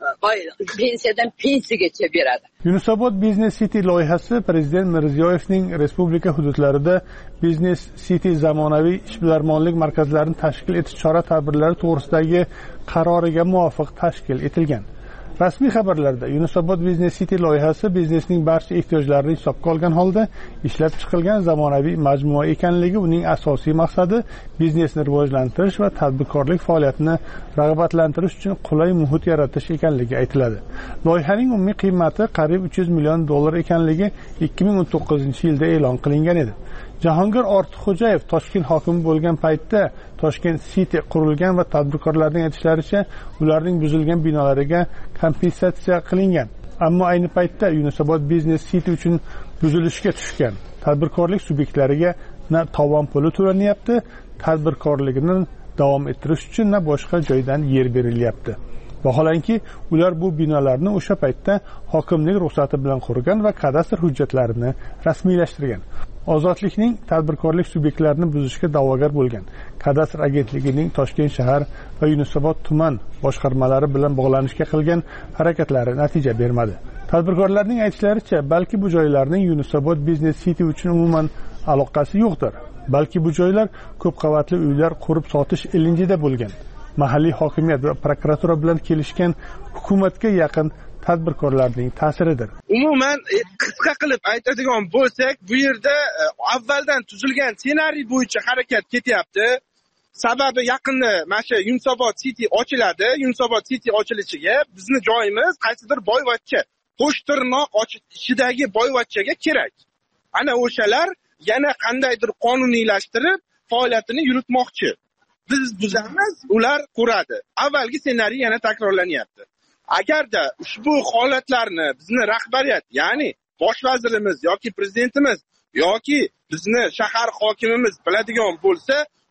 S10: pensiyadan pensiyagacha beradi.
S6: Yunusobod Business City loyihasi Prezident Mirziyoyevning respublika hududlarida Business City zamonaviy ishbilarmonlik markazlarini tashkil etish chora-tadbirlari to'g'risidagi qaroriga muvofiq tashkil etilgan. Rasmiy xabarlarda Yunusobod Business City loyihasi biznesning barcha ehtiyojlarini hisobga olgan holda ishlab chiqilgan zamonaviy majmua ekanligi, uning asosiy maqsadi biznesni rivojlantirish va tadbirkorlik faoliyatini rag'batlantirish uchun qulay muhit yaratish ekanligi aytiladi. Loyihaning umumiy qiymati qariyb uch yuz million dollar ekanligi ikki ming o'n to'qqizinchi yilda e'lon qilingan edi. Jahongir Ortiqxo'jayev Toshkent hokimi bo'lgan paytda Toshkent City qurilgan va tadbirkorlarning aytishlaricha, ularning buzilgan binolariga kompensatsiya qilingan. Ammo ayni paytda Yunusobod Business City uchun buzilishga tushgan tadbirkorlik subyektlariga na tovon puli to'lanyapti, tadbirkorligini davom ettirish uchun na boshqa joydan yer berilyapti. Vaholanki, ular bu binolarni o'sha paytda hokimlik ruxsati bilan qurgan va kadastr hujjatlarini rasmiylashtirgan. Ozodlikning tadbirkorlik subyektlarini buzishga da'vogar bo'lgan kadastr agentligining Toshkent shahar va Yunusobod tuman boshqarmalari bilan bog'lanishga qilgan harakatlari natija bermadi. Tadbirkorlarning aytishlaricha, balki bu joylarning Yunusobod Business City uchun umuman aloqasi yo'qdir. Balki bu joylar ko'p qavatli uylar qurib sotish ilinjida bo'lgan. Mahalliy hokimiyat va prokuratura bilan kelishgan hukumatga yaqin tadbirkorlarning ta'siridir.
S5: Umuman qisqa qilib aytadigan bo'lsak, bu yerda avvaldan tuzilgan ssenariy bo'yicha harakat ketyapti. Sababi yaqinda mana shu Yunusobod City ochiladi. Yunusobod City ochilishiga bizni joyimiz qaysidir boyvachcha, qo'shtirnoq ichidagi boyvachchaga kerak. Ana o'shalar yana qandaydir qonuniylashtirib faoliyatini yuritmoqchi. Biz buzamiz, ular quradi. Avvalgi ssenariy yana takrorlanyapti. Agarda ushbu holatlarni bizni rahbariyat, ya'ni bosh vazirimiz yoki prezidentimiz yoki bizni shahar hokimimiz biladigan bo'lsa,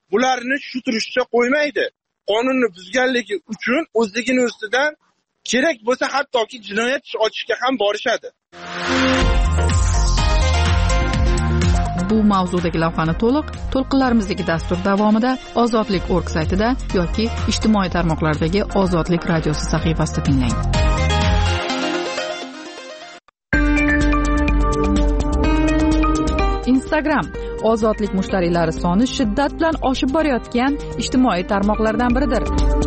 S5: bularni shu turishcha qo'ymaydi. Qonunni buzganligi uchun o'zligini ustidan kerak bo'lsa hattoki jinoyat ishi ochishga ham borishadi.
S2: Bu mavzudagi lavhani to'liq to'lqinlarimizdagi dastur davomida Ozodlik nokta org saytida yoki ijtimoiy tarmoqlardagi Ozodlik radiosi sahifasida tinglang. Instagram Ozodlik mushtariylari soni shiddat bilan oshib borayotgan ijtimoiy tarmoqlardan biridir.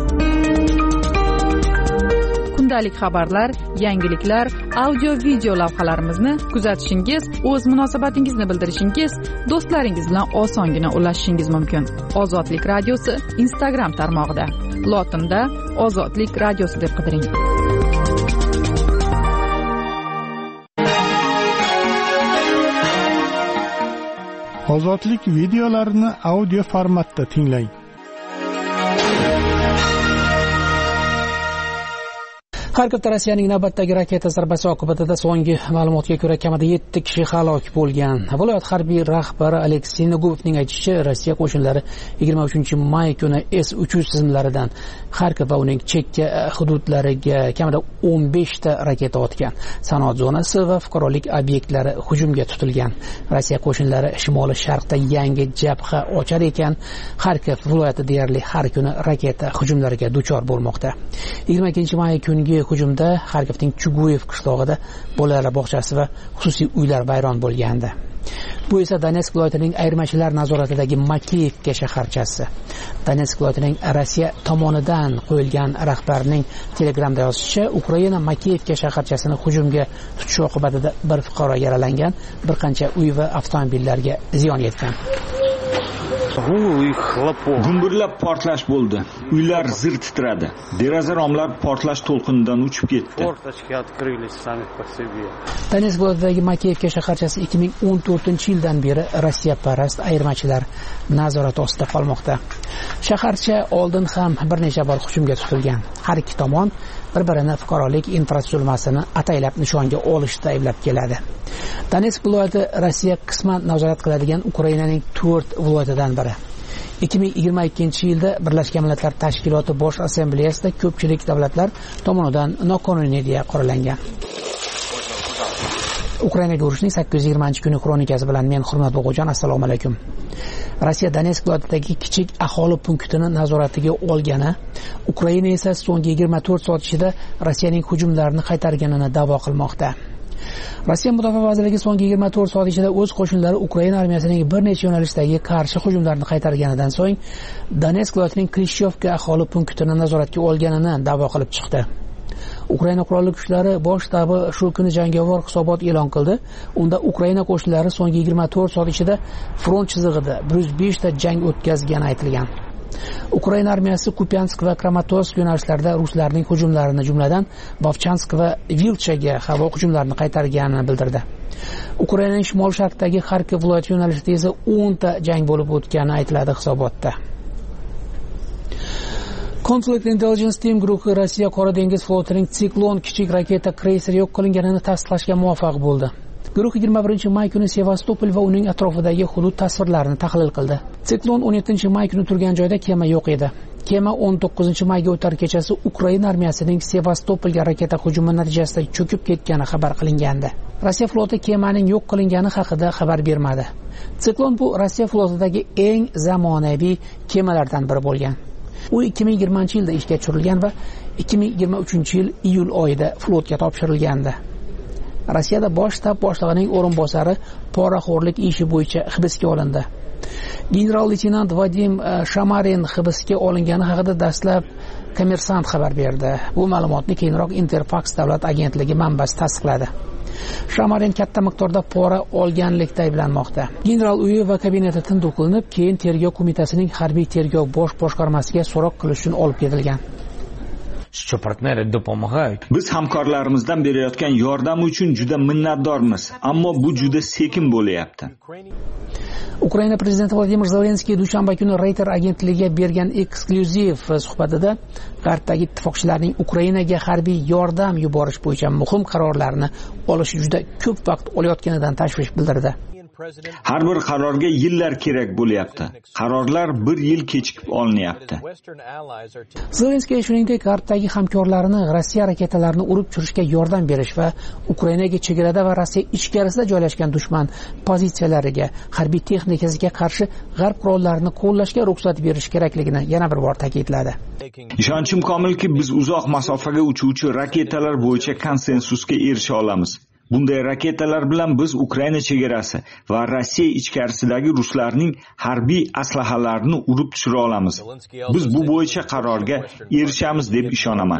S2: Kundalik xabarlar, yangiliklar, audio video lavhalarimizni kuzatishingiz, o'z munosabatingizni bildirishingiz, do'stlaringiz bilan osongina ulashishingiz mumkin. Ozodlik radiosi Instagram tarmog'ida. Lotinda Ozodlik radiosi deb qidiring.
S6: Ozodlik videolarini audio formatda tinglang.
S1: Xarkovda Rossiyaning navbatdagi raketa zarbasi oqibatida so'nggi ma'lumotga ko'ra kamida yetti kishi halok bo'lgan. Viloyat harbiy rahbari Aleksey Negumovning aytishicha, Rossiya qo'shinlari yigirma uchinchi may kuni S uch yuz tizimlaridan Xarkov va uning chekka hududlariga kamida o'n besh ta raketa otgan. Sanoat zonasi va fuqarolik obyektlari hujumga tutilgan. Rossiya qo'shinlari shimoliy sharqda yangi jabha ochar ekan, Xarkov viloyati deyarli har kuni raketa hujumlariga duchor bo'lmoqda. yigirma ikkinchi may kungi hujumda Xarkovning Chuguyev qishlog'ida bolalar bog'chasi va xususiy uylar vayron bo'lgandi. Bu esa Donetsk viloyatining ayirmachilar nazoratidagi Makeyevka shaharchasi. Donetsk viloyatining Rossiya tomonidan qo'yilgan rahbarining Telegramda yozishicha, Ukraina Makeyevka shaharchasini hujumga tutishi oqibatida bir fuqaro yaralangan, bir qancha uy va avtomobillarga ziyon yetgan.
S11: Gumburlab portlash bo'ldi. Uylar zir titradi. Deraza romlar portlash to'lqinidan uchib ketdi.
S1: Donetsk viloyatidagi Makeyevka shaharchasi ikki ming o'n to'rtinchi yildan beri Rossiya parast ayirmachilar nazorati ostida qolmoqda. Shaharcha oldin ham bir necha bor hujumga tutilgan. Har ikki tomon bir-birini fuqarolik infratuzilmasini ataylab nishonga olishda ayblab keladi. Donetsk viloyati Rossiya qisman nazorat qiladigan Ukrainaning to'rt viloyatidan biri. ikki ming yigirma ikkinchi yilda Birlashgan Millatlar Tashkiloti Bosh Assambleyasida ko'pchilik davlatlar tomonidan noqonuniy deya qoralangan. Ukrainaga urushning sakkiz yuz yigirmanchi kuni kronikasi bilan men Hurmat O'g'ojon, assalomu alaykum. Rossiya Donetsk viloyatidagi kichik aholi punktini nazoratiga olgani, Ukraina esa so'nggi yigirma to'rt soat ichida Rossiyaning hujumlarini qaytarganini da'vo qilmoqda. Rossiya Mudofaa vazirligi so'nggi yigirma to'rt soat ichida o'z qo'shinlari Ukraina armiyasining bir necha yo'nalishdagi qarshi hujumlarni qaytarganidan so'ng Donetsk viloyatining Krishyovka aholi punktini nazoratga olganini da'vo qilib chiqdi. Ukraina qurolli kuchlari bosh shtabi shu kuni jangovar hisobot e'lon qildi. Unda Ukraina qo'shinlari so'nggi yigirma to'rt soat ichida front chizig'ida bir yuz besh ta jang o'tkazgani aytilgan. Ukraina armiyasi Kupyansk va Kramatorsk yo'nalishlarida ruslarning hujumlarini, jumladan Bovchansk va Vilchaga havo hujumlarini qaytarganini bildirdi. Ukrainaning shimol-sharqdagi Xarkov viloyati yo'nalishida esa o'n ta jang bo'lib o'tgani aytiladi hisobotda. Conflict Intelligence Team guruhi Rossiya Qora dengiz flotining Siklon kichik raketa kreyseri yo'q qilinganini tasdiqlashga muvaffaq bo'ldi. Guruh yigirma birinchi may kuni Sevastopol va uning atrofidagi hudud tasvirlarini tahlil qildi. Siklon o'n yettinchi may kuni turgan joyda kema yo'q edi. Kema o'n to'qqizinchi mayga o'tar kechasi Ukraina armiyasining Sevastopolga raketa hujumi natijasida cho'kib ketgani xabar qilingandi. Rossiya floti kemaning yo'q qilingani haqida xabar bermadi. Siklon bu Rossiya flotidagi eng zamonaviy kemalardan biri bo'lgan. U ikki ming yigirmanchi yilda ishga tushirilgan va ikki ming yigirma uchinchi yil iyul oyida flotga topshirilgandi. Rossiyada bosh shtab boshlig'ining o'rinbosari poraxo'rlik ishi bo'yicha hibsga olindi. General-leytenant Vadim Shamarin hibsga olingani haqida dastlab Kommersant xabar berdi. Bu ma'lumotni keyinroq Interfax davlat agentligi manbasi tasdiqladi. Shamarin katta miqdorda pora olganlikda ayblanmoqda. General uyi va kabineti tintuv qilinib, keyin tergov qo'mitasining harbiy tergov bosh boshqarmasiga so'roq qilish uchun olib ketilgan.
S11: Biz hamkorlarimizdan berayotgan yordam uchun juda minnatdormiz, ammo bu juda sekin bo'layapti.
S1: Ukraina prezidenti Vladimir Zelenskiy dushanba kuni Reuters agentligiga bergan eksklyuziv suhbatida G'arbdagi ittifoqchilarning Ukrainaga harbiy yordam yuborish bo'yicha muhim qarorlarni olish juda ko'p vaqt olayotganidan tashvish bildirdi.
S11: Har bir qarorga yillar kerak bo'lyapti. Qarorlar bir yil kechikib olinyapti.
S1: Zelenskiy shuningdek, G'arbdagi hamkorlarini Rossiya raketalarini urib tushirishga yordam berish va Ukrainaga chegarada va Rossiya ichkarisida joylashgan dushman pozitsiyalariga, harbiy texnikasiga qarshi G'arb qurollarini qo'llashga ruxsat berish kerakligini yana bir bor ta'kidladi.
S11: Ishonchim komilki, biz uzoq masofaga uchuvchi raketalar bo'yicha konsensusga erisha olamiz. Bunday raketalar bilan biz Ukraina chegarasi va Rossiya ichkarisidagi ruslarning harbiy aslahalarini urib tushira olamiz. Biz bu bo'yicha qarorga erishamiz deb ishonaman.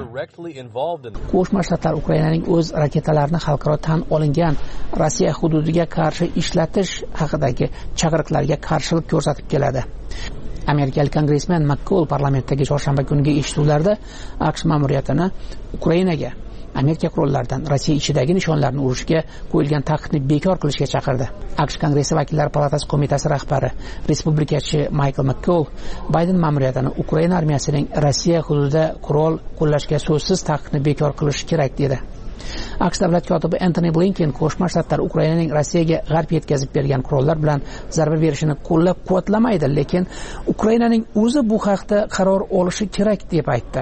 S1: Qo'shma Shtatlar Ukrainaning o'z raketalarini xalqaro tan olingan Rossiya hududiga qarshi ishlatish haqidagi chaqiriqlarga qarshilik ko'rsatib keladi. Amerikalik kongressmen McCall parlamentdagi chorshanba kungi eshituvlarda AQSh ma'muriyatini Ukrainaga Amerika qurollaridan Rossiya ichidagi nishonlarni urishga qo'yilgan taqiqni bekor qilishga chaqirdi. AQSh Kongressi vakillar palatasi qo'mitasi rahbari respublikachi Michael McCall Bayden ma'muriyatini Ukraina armiyasining Rossiya hududida qurol qo'llashga so'zsiz taqiqni bekor qilish kerak dedi. AQSh davlat kotibi Antony Blinken Qo'shma Shtatlar Ukrainaning Rossiyaga g'arb yetkazib bergan qurollar bilan zarba berishini qo'llab-quvvatlamaydi, lekin Ukrainaning o'zi bu haqda qaror olishi kerak deb aytdi.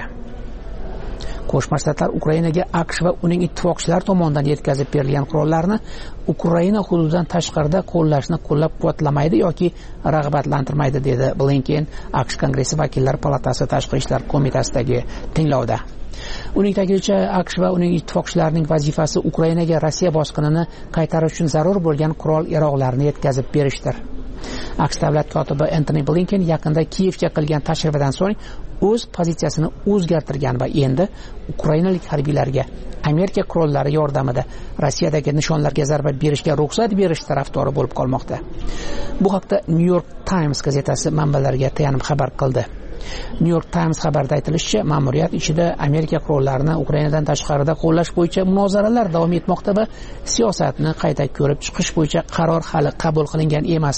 S1: Qo'shma Shtatlar Ukrainaga AQSh va uning ittifoqchilari tomonidan yetkazib berilgan qurollarni Ukraina hududidan tashqarida qo'llashni qo'llab-quvvatlamaydi yoki rag'batlantirmaydi, dedi Blinken AQSh Kongressi vakillar palatasi tashqi ishlar qo'mitasidagi tinglovda. Uning ta'kidlashicha, AQSh va uning ittifoqchilarining vazifasi Ukrainaga Rossiya bosqinini qaytarish uchun zarur bo'lgan qurol-yaroqlarni yetkazib berishdir. AQSh davlat kotibi Antony Blinken yaqinda Kiyevga qilgan tashrifidan so'ng o'z pozitsiyasini o'zgartirgan va endi ukrainalik harbiylarga Amerika qurollari yordamida Rossiyadagi nishonlarga zarba berishga ruxsat berish tarafdori bo'lib qolmoqda. Bu haqda New York Times gazetasi manbalariga tayanib xabar qildi. New York Times xabarida aytilishicha, ma'muriyat ichida Amerika qurollarini Ukrainadan tashqarida qo'llash bo'yicha munozaralar davom etmoqda va siyosatni qayta ko'rib chiqish bo'yicha qaror hali qabul qilingan emas.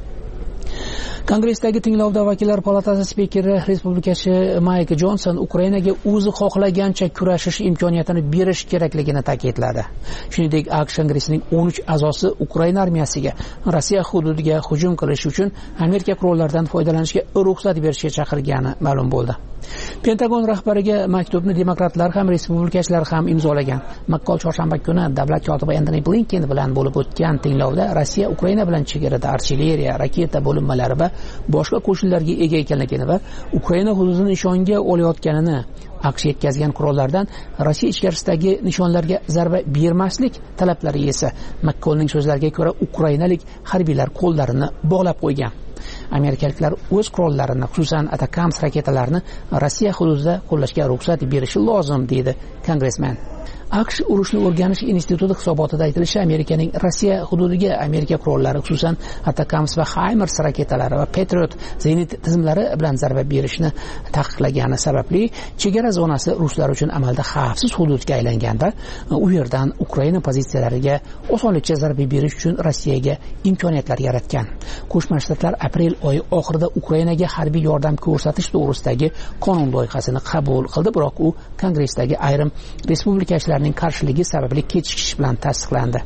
S1: Kongressdagi tinglovda vakillar palatasi spikeri respublikachi Mike Johnson Ukrainaga o'zi xohlagancha kurashish imkoniyatini berish kerakligini ta'kidladi. Shuningdek, AQSh Kongressining o'n uch a'zosi Ukraina armiyasiga Rossiya hududiga hujum qilish uchun Amerika qurollaridan foydalanishga ruxsat berishga chaqirgani ma'lum bo'ldi. Pentagon rahbariga maktubni demokratlar ham respublikachilar ham imzolagan. McCall chorshanba kuni davlat kotibi Antony Blinken bilan bo'lib o'tgan tinglovda Rossiya Ukraina bilan chegarada artilleriya, raketa bo'linmalari va boshqa qo'shinlarga ega ekanligini va Ukraina hududini nishonga olayotganini, AQSh yetkazgan qurollardan Rossiya ichkarisidagi nishonlarga zarba bermaslik talablari esa McCallning so'zlariga ko'ra ukrainalik harbiylar qo'llarini bog'lab qo'ygan. Amerikaliklar o'z qurollarini, xususan Atacams raketalarini Rossiya hududida qo'llashga ruxsat berishi lozim, deydi kongressmen. AQSh urushni o'rganish instituti hisobotida aytilishicha, Amerikaning Rossiya hududiga Amerika qurollari, xususan Atacams va HIMARS raketalari va Patriot zenit tizimlari bilan zarba berishni taqiqlagani sababli chegara zonasi ruslar uchun amalda xavfsiz hududga aylangan va u yerdan Ukraina pozitsiyalariga osonlikcha zarba berish uchun Rossiyaga imkoniyatlar yaratgan. Qo'shma Shtatlar aprel oyi oxirida Ukrainaga harbiy yordam ko'rsatish to'g'risidagi qonun loyihasini qabul qildi, biroq u Kongressdagi ayrim respublikachilar qarshiligi sababli kechikish bilan tasdiqlandi.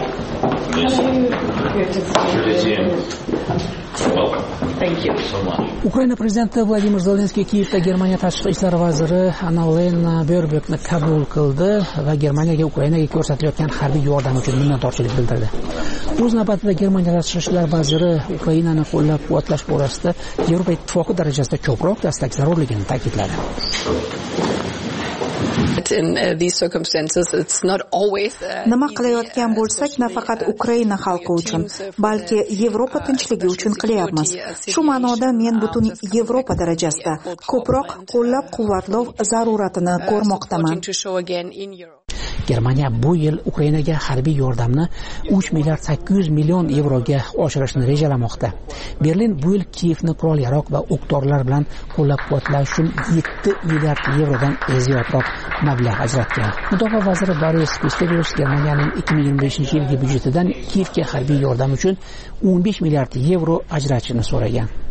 S1: Ukraina prezidenti Vladimir Zelenskiy Kiyevda Germaniya tashqi ishlar vaziri Annalena Baerbockni qabul qildi va Germaniyaga Ukrainaga ko'rsatilayotgan harbiy yordam uchun minnatdorchilik bildirdi. O'z navbatida Germaniya tashqi ishlar vaziri Ukrainani qo'llab-quvvatlash borasida Yevropa ittifoqi darajasida ko'proq dastak zarurligini ta'kidladi.
S3: Nima qilayotgan bo'lsak, nafaqat Ukraina xalqi uchun, balki Yevropa tinchligi uchun qilyapmiz. Shu ma'noda men butun Yevropa darajasida ko'proq qo'llab-quvvatlov zaruratini ko'rmoqdaman.
S1: Germaniya bu yil Ukrainaga harbiy yordamni uch milliard sakkiz yuz million yevroga oshirishni rejalamoqda. Berlin bu yil Kiyevni qurol-yarog' va o'q-dorilar bilan qo'llab-quvvatlash uchun yetti milliard yevrodan ziyodroq mablag' ajratgan. Mudofaa vaziri Boris Pistorius Germaniyaning ikki ming yigirma beshinchi yilgi byudjetidan Kiyevga harbiy yordam uchun o'n besh milliard yevro ajratishni so'ragan.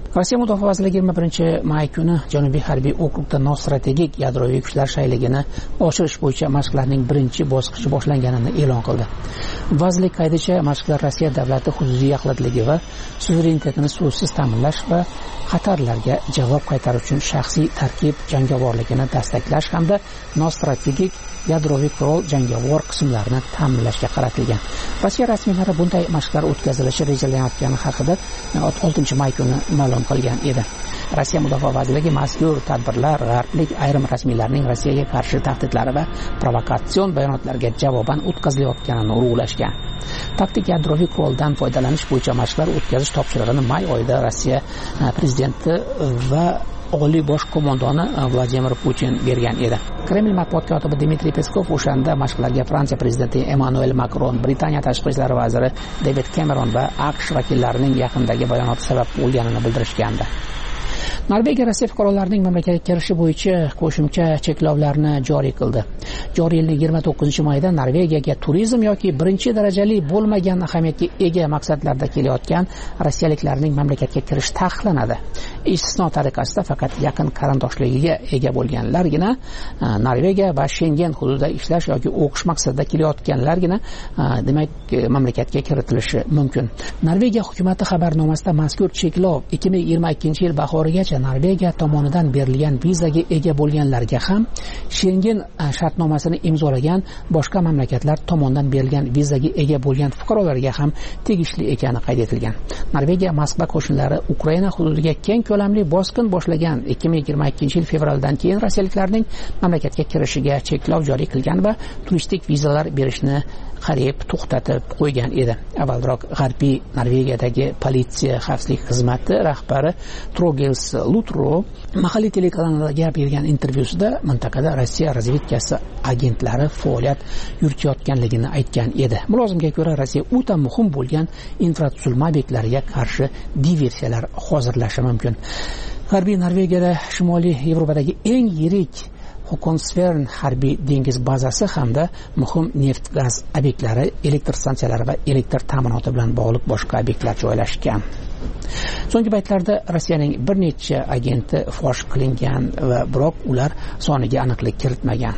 S1: Rossiya Mudofaa vazirligi yigirma birinchi may kuni Janubiy harbiy okrugda nostrategik yadroviy kuchlar shayligini oshirish bo'yicha mashqlarning birinchi bosqichi boshlanganini e'lon qildi. Vazirlik qaydicha mashqlar Rossiya davlati xususiy yaxlitligi va suverenitetini so'zsiz ta'minlash va xatarlarga javob qaytarish uchun shaxsiy tarkib jangovorligini dastaklash hamda nostrategik yadroviy qurol jangovar qismlarini ta'minlashga qaratilgan. Rossiya rasmiylari bunday mashqlar o'tkazilishi rejalanayotgani haqida oltinchi may kuni ma'lum qilgan edi. Rossiya Mudofaa vazirligi mazkur tadbirlar g'arblik ayrim rasmiylarning Rossiyaga qarshi tahdidlari va provokatsion bayonotlarga javoban o'tkazilayotganini urg'ulashgan. Taktik yadroviy quroldan foydalanish bo'yicha mashqlar o'tkazish topshirig'ini may oyida Rossiya prezidenti va Oliy bosh qo'mondoni Vladimir Putin bergan edi. Kreml matbuot kotibi Dmitriy Peskov o'shanda mashqlarga Fransiya prezidenti Emmanuel Macron, Britaniya tashqi ishlar vaziri David Cameron va AQSh vakillarining yaqindagi bayonoti sabab bo'lganini bildirishgandi. Norvegiya Rossiya fuqarolarining mamlakatga kirishi bo'yicha qo'shimcha cheklovlarni joriy qildi. Joriy yilning yigirma to'qqizinchi mayida Norvegiyaga turizm yoki birinchi darajali bo'lmagan ahamiyatga ega maqsadlarda kelayotgan rossiyaliklarning mamlakatga kirishi taqiqlanadi. Istisno tariqasida faqat yaqin qarindoshligiga ega bo'lganlargina Norvegiya va Schengen hududida ishlash yoki o'qish maqsadida kelayotganlargina demak mamlakatga kiritilishi mumkin. Norvegiya hukumati xabarnomasida mazkur cheklov ikki ming yigirma ikkinchi yil bahorigacha Norvegiya tomonidan berilgan vizaga ega bo'lganlarga ham Schengen shartnomasini imzolagan boshqa mamlakatlar tomonidan berilgan vizaga ega bo'lgan fuqarolarga ham tegishli ekani qayd etilgan. Norvegiya Moskva qo'shinlari Ukraina hududiga keng ko'lamli bosqin boshlagan ikki ming yigirma ikkinchi yil fevraldan keyin rossiyaliklarning mamlakatga kirishiga cheklov joriy qilgan va turistik vizalar berishni qariyb to'xtatib qo'ygan edi. Avvalroq G'arbiy Norvegiyadagi politsiya xavfsizlik xizmati rahbari Trogels Lutro mahalliy telekanaliga bergan intervyusida mintaqada Rossiya razvedkasi agentlari faoliyat yuritayotganligini aytgan edi. Mulozimga ko'ra, Rossiya o'ta muhim bo'lgan infratuzilma obyektlariga qarshi diversiyalar hozirlashi mumkin. G'arbiy Norvegiyada Shimoliy Yevropadagi eng yirik Hokonsvern harbiy dengiz bazasi hamda muhim neft-gaz obyektlari, elektr stansiyalari va elektr ta'minoti bilan bog'liq boshqa obyektlar joylashgan. So'nggi paytlarda Rossiyaning bir necha agenti fosh qilingan va biroq ular soniga aniqlik kiritmagan.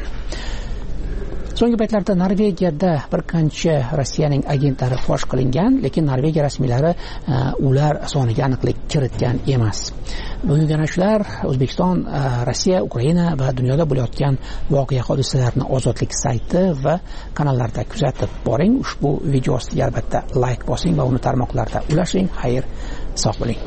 S1: So'nggi paytlarda Norvegiyada bir qancha Rossiyaning agentlari fosh qilingan, lekin Norvegiya rasmiylari ular soniga aniqlik kiritgan emas. Bugungi shular O'zbekiston, Rossiya, Ukraina va dunyoda bo'layotgan voqea hodisalarni Ozodlik sayti va kanallarda kuzatib boring. Ushbu video ostiga albatta like bosing va uni tarmoqlarda ulashing. Xayr, sog' bo'ling.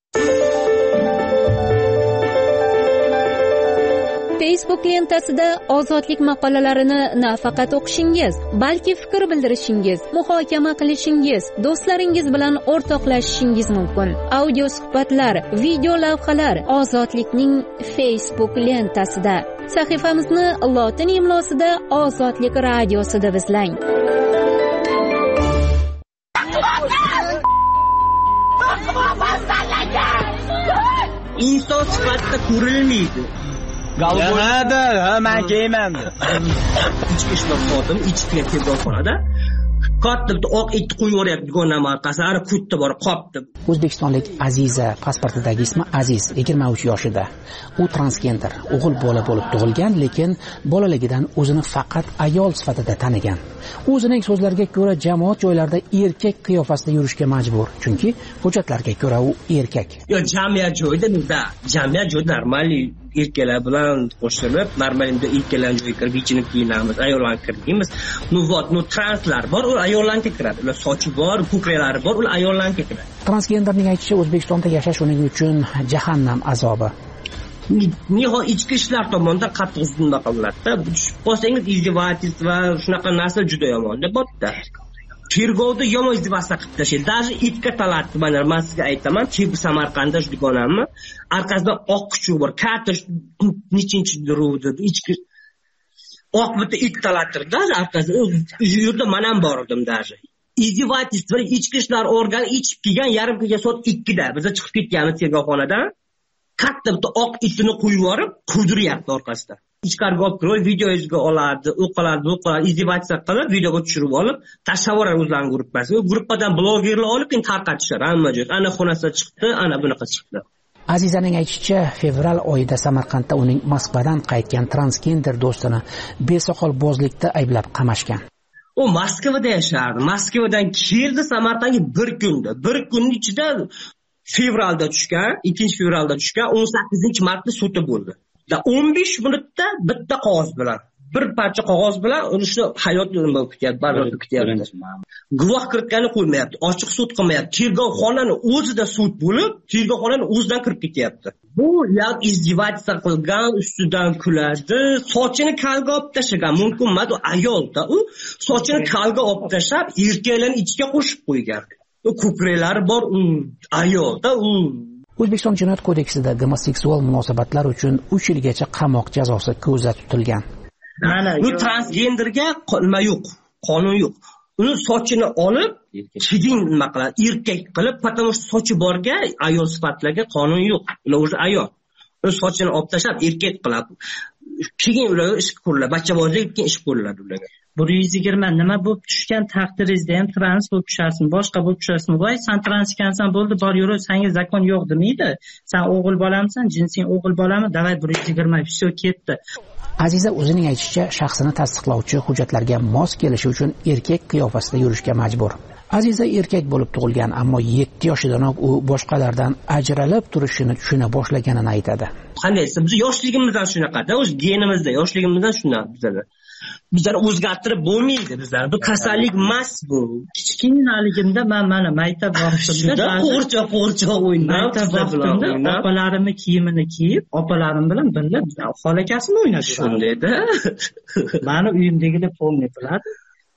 S12: Facebook lentasida ozodlik maqolalarini nafaqat o'qishingiz, balki fikr bildirishingiz, muhokama qilishingiz, do'stlaringiz bilan o'rtoqlashishingiz mumkin. Audio suhbatlar, video lavhalar Ozodlikning Facebook lentasida. Sahifamizni lotin imlosida Ozodlik radiosi deb izlang.
S13: Inson sifatida ko'rilmaydi. Galbonada, ha, men kelmayman. Ichki ishlar xodimi ichkiga kelib qoladi. Katta bitta oq it qo'yib yuboryapti dugonam orqasiga, ari kutdi borib qopdi.
S1: O'zbekistonlik Aziza pasportidagi ismi Aziz, yigirma uch yoshida. U transgender, o'g'il bola bo'lib tug'ilgan, lekin bolaligidan o'zini faqat ayol sifatida tanigan. O'zining so'zlariga ko'ra, jamoat joylarida erkak qiyofasida yurishga majbur, chunki hujjatlarga ko'ra u erkak.
S13: Yo, jamiyat joyida, jamiyat joyida normal erkaklar bilan qo'shilib, normalda erkaklar joyiga kirib yechinib kiyinamiz, ayollarni kirdimiz. Nu vot, nu translar bor, u ayollarga kiradi. Ular sochi bor, ko'kraklari bor, ular ayollarga kiradi.
S1: Transgenderning aytishicha, O'zbekistonda yashash uning uchun jahannam azobi.
S13: Niho ichki ishlar tomonidan qattiq zulm qilinadi-da. Bo'lsangiz izdivojist va shunaqa narsa juda yomon deb bo'tdi. Tergovda yomon izdivojlar qilib tashlaydi. Даже itga talatdi. Mana men sizga aytaman, Chebu Samarqandda shu dugonamni orqasidan oq kuchuk bor. Karta nechinchi duruvdi, ichki oq bitta it talattirdi, orqasidan u yerda men ham bor edim даже. Izdivojist va ichki ishlar organi ichib kelgan yarim kecha soat ikkida biza chiqib ketganmiz tergovxonadan. Katta bitta oq itini qo'yib yuborib, quvdiryapti orqasidan. ichkariga olib kirib videoga olardi, u qilardi, bu qilardi, izdivatsiya qilib videoga tushirib olib tashlab yuboradi o'zlarining gruppasiga. Gruppadan blogerlar olib keyin tarqatishar hamma joyga. Ana xonasida chiqdi, ana bunaqa chiqdi.
S1: Azizaning aytishicha, fevral oyida Samarqandda uning Moskvadan qaytgan transgender do'stini besoqolbozlikda ayblab qamashgan.
S13: U Moskvada yashardi. Moskvadan keldi Samarqandga bir kunda. Bir kunning ichida fevralda tushgan, ikkinchi fevralda tushgan, o'n sakkizinchi martda sudi bo'ldi. o'n besh minutda bitta qog'oz bilan, bir parcha qog'oz bilan uni hayot nima kutyapti, baribir kutyapti. Guvoh kiritgani qo'ymayapti, ochiq sud qilmayapti. Tergovxonani o'zida sud bo'lib, tergovxonani o'zidan kirib ketyapti. Bu yoq izdivatsiya qilgan, ustidan kuladi, sochini kalga olib tashlagan, mumkin emas, u ayolda, u sochini kalga olib tashlab, erkaklarni ichiga qo'shib qo'ygan. U ko'kraklari bor, u ayolda, u
S1: O'zbekiston Jinoyat kodeksida gomoseksual munosabatlar uchun uch yilgacha qamoq jazosi ko'zda tutilgan.
S13: Bu transgenderga nima yo'q, qonun yo'q. Uni sochini olib, keyin nima qiladi, erkak qilib, потому что sochi borga ayol sifatlarga qonun yo'q. Ular o'zi ayol. Uni sochini olib tashlab, erkak qilib, keyin ularga ish ko'riladi, bachchabozlik keyin ish ko'riladi ularga.
S14: bir yuz yigirma nima bo'lib tushgan taqdiringizda ham trans bo'lib tushasizmi, boshqa bo'lib tushasizmi? Voy, sen trans ekansan, bo'ldi, bor yur, senga zakon yo'q demaydi. Sen o'g'il bolamisan, jinsing o'g'il bolami? Davay bir yuz yigirma, все ketdi.
S1: Aziza o'zining aytishicha, shaxsini tasdiqlovchi hujjatlarga mos kelishi uchun erkak qiyofasida yurishga majbur. Aziza erkak bo'lib tug'ilgan, ammo yetti yoshidanoq u boshqalardan ajralib turishini tushuna boshlaganini aytadi.
S13: Qanday desam, biz yoshligimizdan shunaqada, o'z genimizda, yoshligimizdan shunday bizlar. Bizlar o'zgartirib bo'lmaydi bizlar. Bu kasallik emas bu.
S14: Kichkinaligimda men mana maktab vaqtimda
S13: qo'rcha qo'rcha o'ynab,
S14: opalarimni kiyimini kiyib, opalarim bilan birga xolakasini o'ynashdi.
S13: Shundayda.
S14: Meni uyimdagilar pomni biladi.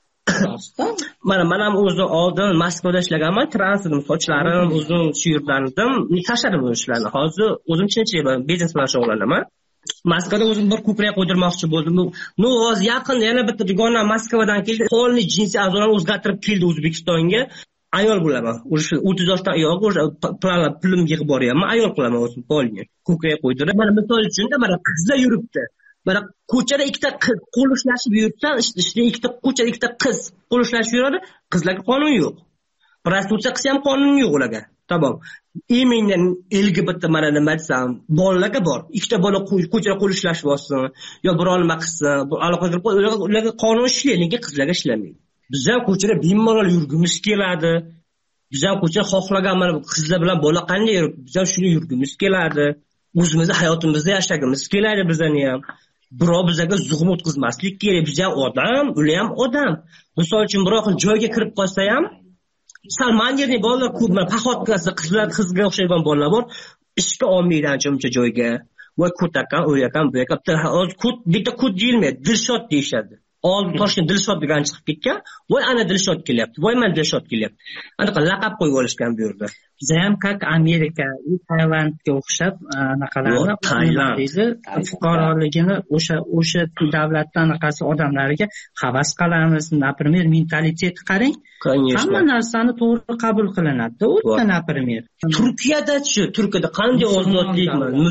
S13: Mana men ham o'zim oldin Moskvada ishlaganman, trans edim, sochlarim uzun, shu yerdan edim. Tashladim bu ishlarni. Hozir o'zim chinchilik biznes bilan shug'ullanaman. Moskvada o'zim bir ko'prak qo'ydirmoqchi bo'ldim. Nu hozir yaqin yana bitta dugona Moskvadan keldi. Qonli jinsiy a'zolarni o'zgartirib keldi O'zbekistonga. Ayol bo'laman. O'sha o'ttiz yoshdan ayolga o'sha planlab pulim yig'ib boryapman. Ayol qilaman o'zim polni. Ko'krak qo'ydirib. Mana misol uchun mana qizlar yuribdi. Mana ko'chada ikkita qo'l ushlashib yursa, ishda ikkita ko'chada ikkita qiz qo'l ushlashib yuradi. Qizlarga qonun yo'q. Prostitutsiya qilsa ham qonun yo'q ularga. Tamam. Emindan elgi bitta mana nima desam, bolalarga bor. Ikkita bola ko'chada qo'l ushlashib olsin, yo biror nima qilsin, bu aloqa qilib ularga qonun ishlaydi, lekin qizlarga ishlamaydi. Biz ham ko'chada bemalol yurgimiz keladi. Biz ham ko'chada xohlagan mana qizlar bilan bola qanday yurib, biz ham shuni yurgimiz keladi. O'zimizni hayotimizda yashagimiz keladi bizani ham. Birov bizga zug'um o'tkazmaslik kerak. Biz ham odam, ular ham odam. Misol uchun birov joyga kirib qolsa ham Salmanderni bolalar ko'p, paxotkasi qizlar, qizga o'xshagan bolalar bor. Ishga olmaydi ancha-muncha joyga. Voy ko'takan, o'yakan, bu yoqda hozir kut, bitta kut deyilmaydi, Dilshod deyshadi. Oldin Toshkent Dilshod degan chiqib ketgan. Voy ana Dilshod kelyapti. Voy men Dilshod kelyapti. Anaqa laqab qo'yib olishgan bu yerda.
S14: Biz ham как Amerika, Taylandga o'xshab anaqalarni qo'ymaydi. Fuqaroligini o'sha o'sha davlatdan anaqasi odamlariga havas qilamiz. Например, mentalitet qarang. Hamma narsani to'g'ri qabul qilinadi. O'ta, например.
S13: Turkiyada-chi, Turkiyada qanday ozodlik?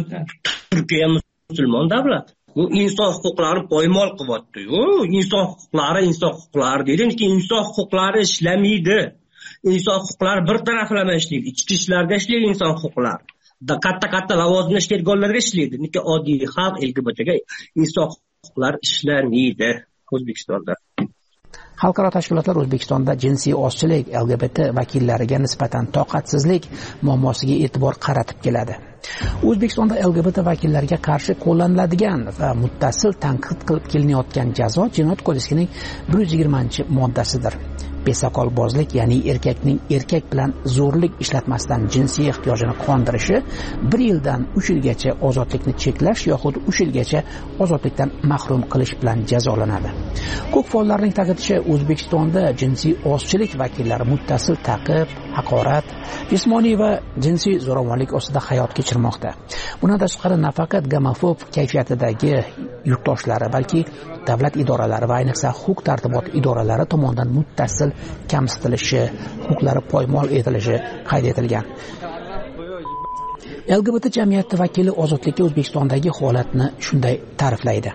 S13: Turkiya musulmon davlat. Bu inson huquqlari poymol qilyapti-yu. Inson huquqlari, inson huquqlari deydi, lekin inson huquqlari ishlamaydi. Inson huquqlari bir taraflama ishlaydi. Ichki ishlarda ishlaydi inson huquqlari. Katta-katta lavozimda ishlaydiganlarga ishlaydi. Lekin oddiy xalq L G B T ga inson huquqlari ishlamaydi O'zbekistonda.
S1: Xalqaro tashkilotlar O'zbekistonda jinsiy ozchilik, L G B T vakillariga nisbatan toqatsizlik muammosiga e'tibor qaratib keladi. O'zbekistonda L G B T vakillariga qarshi qo'llaniladigan va muttasil tanqid qilib kelinayotgan jazo Jinoyat kodeksining bir yuz yigirmanchi moddasidir. Besoqolbozlik, ya'ni erkakning erkak bilan zo'rlik ishlatmasdan jinsiy ehtiyojini qondirishi bir yildan uch yilgacha ozodlikni cheklash yoxud uch yilgacha ozodlikdan mahrum qilish bilan jazolanadi. Ko'p faollarning ta'kidlashicha, O'zbekistonda jinsiy ozchilik vakillari muttasil ta'qib, haqorat, jismoniy va jinsiy zo'ravonlik ostida hayot kechirmoqda. Bundan tashqari nafaqat gomofob kayfiyatidagi yurtdoshlari, balki davlat idoralari va ayniqsa huquq-tartibot idoralari tomonidan muttasil kamsitilishi, huquqlari poymol etilishi qayd etilgan. L G B T jamiyati vakili ozodlikka O'zbekistondagi holatni shunday ta'riflaydi.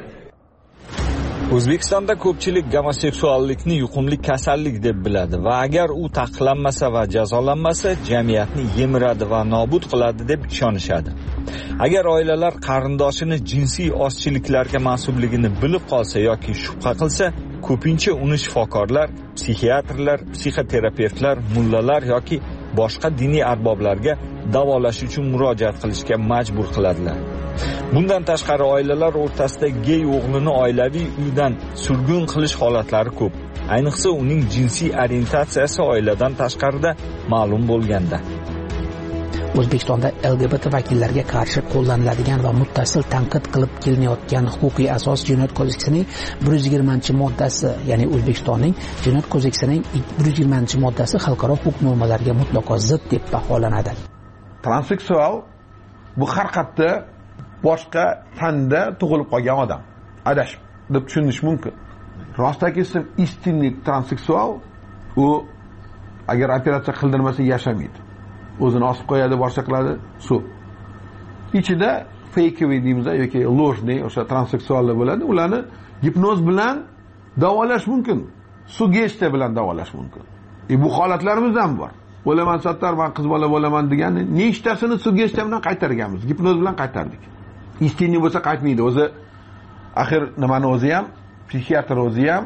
S11: O'zbekistonda ko'pchilik gomoseksuallikni yuqumli kasallik deb biladi va agar u taqiqlanmasa va jazolanmasa, jamiyatni yemiradi va nobud qiladi deb ishonishadi. Agar oilalar qarindoshini jinsiy ozchiliklarga mansubligini bilib qolsa yoki shubha qilsa, ko'pincha uni shifokorlar, psixiatrlar, psixoterapevtlar, mullalar yoki boshqa diniy arboblarga davolash uchun murojaat qilishga majbur qiladilar. Bundan tashqari oilalar o'rtasida gey o'g'lini oilaviy uydan surgun qilish holatlari ko'p. Ayniqsa uning jinsiy orientatsiyasi oiladan tashqarida ma'lum bo'lganda.
S1: O'zbekistonda L G B T vakillariga qarshi qo'llaniladigan va muttasil tanqid qilib kelinayotgan huquqiy asos Jinoyat kodeksining bir yuz yigirmanchi moddasi, ya'ni O'zbekistonning Jinoyat kodeksining bir yuz yigirmanchi moddasi xalqaro huquq normalariga mutlaqo zid deb baholanadi.
S15: Transseksual bu har qatda boshqa tanda tug'ilib qolgan odam. Adashib deb tushunish mumkin. Rostaki ism istinlik transseksual u agar operatsiya qildirmasa yashamaydi. O'zini osib qo'yadi, boshqa qiladi, suv. Ichida fakeviy deymiz yoki ложный o'sha transseksuallar bo'ladi. Ularni gipnoz bilan davolash mumkin. Sugestiya bilan davolash mumkin. E bu holatlarimiz ham bor. Bo'laman sattar, men qiz bola bo'laman deganni nechtasini sugestiya bilan qaytarganmiz, gipnoz bilan qaytardik. Istinlik bo'lsa qaytmaydi. O'zi axir nimani o'zi ham, psixiatr o'zi ham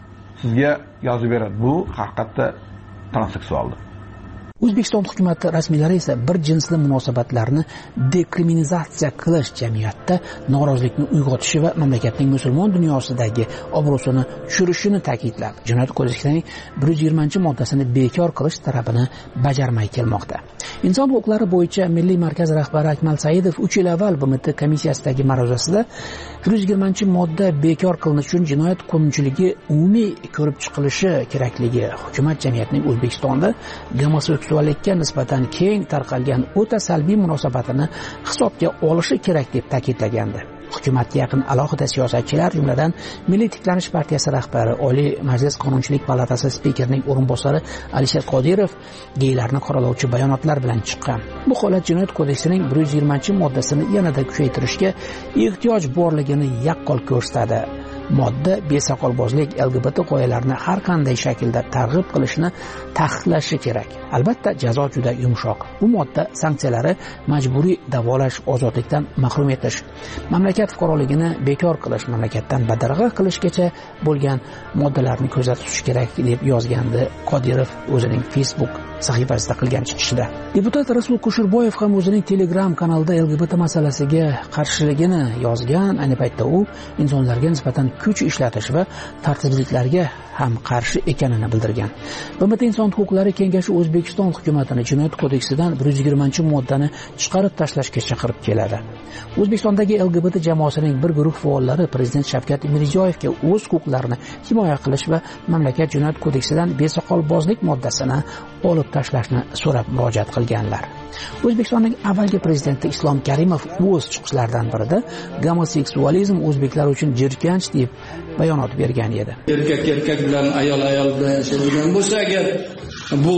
S15: sizga yozib beradi. Bu haqiqatda transseksualdir.
S1: O'zbekiston hukumati rasmiylari esa bir jinsli munosabatlarni dekriminalizatsiya qilish jamiyatda norozilikni uyg'otishi va mamlakatning musulmon dunyosidagi obro'sini tushirishini ta'kidlab, Jinoyat kodeksining bir yuz yigirmanchi moddasini bekor qilish talabini bajarmay kelmoqda. Inson huquqlari bo'yicha Milliy markaz rahbari Akmal Saidov uch yil avval B M T komissiyasidagi ma'ruzasida bir yuz yigirmanchi modda bekor qilinishi uchun jinoyat qonunchiligi umumiy ko'rib chiqilishi kerakligi, hukumat jamiyatning O'zbekistonda gomoseksuallikka nisbatan keng tarqalgan o'ta salbiy munosabatini hisobga olishi kerak deb ta'kidlagandi. Hukumatga yaqin alohida siyosatchilar, jumladan Milliy tiklanish partiyasi rahbari, Oliy Majlis Qonunchilik palatasi spikerining o'rinbosari Alisher Qodirov geylarni qoralovchi bayonotlar bilan chiqqan. Bu holat Jinoyat kodeksining bir yuz yigirmanchi moddasini yanada kuchaytirishga ehtiyoj borligini yaqqol ko'rsatadi. Modda besoqolbozlik, L G B T qoyalarini har qanday shaklda targ'ib qilishni taqiqlashi kerak. Albatta, jazo juda yumshoq. Bu modda sanksiyalari majburiy davolash, ozodlikdan mahrum etish, mamlakat fuqaroligini bekor qilish, mamlakatdan badarg'a qilishgacha bo'lgan moddalarni ko'zda tutish kerak deb yozgandi Qodirov o'zining Facebook sahifasida qilgan chiqishida. Deputat Rasul Kushurboyev ham o'zining Telegram kanalida L G B T masalasiga qarshiligini yozgan. Ayni paytda u insonlarga nisbatan kuch ishlatish va tartibsizliklarga ham qarshi ekanini bildirgan. B M T Inson huquqlari kengashi O'zbekiston hukumatini Jinoyat kodeksidan bir yuz yigirmanchi moddani chiqarib tashlashga chaqirib keladi. O'zbekistondagi L G B T jamoasining bir guruh faollari Prezident Shavkat Mirziyoyevga o'z huquqlarini himoya qilish va mamlakat Jinoyat kodeksidan besoqolbozlik moddasini olib tashlashni so'rab murojaat qilganlar. O'zbekistonning avvalgi prezidenti Islom Karimov o'z chiqishlaridan birida gomoseksualizm o'zbeklar uchun jirkanch deb bayonot bergan edi.
S16: Erkak erkak bilan ayol ayol bilan yashaydigan bo'lsa agar bu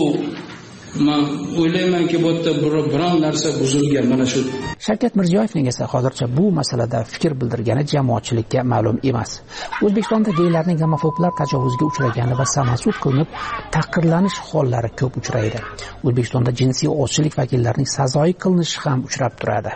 S16: men o'ylaymanki bu yerda biron narsa buzilgan mana shu.
S1: Shavkat Mirziyoyevning esa hozircha bu masalada fikr bildirgani jamoatchilikka ma'lum emas. O'zbekistonda geylarning homofoblar tajovuzga uchragani va samasud qilinib taqirlanish hollari ko'p uchraydi. O'zbekistonda jinsiy ozchilik vakillarining sazoyi qilinishi ham uchrab turadi.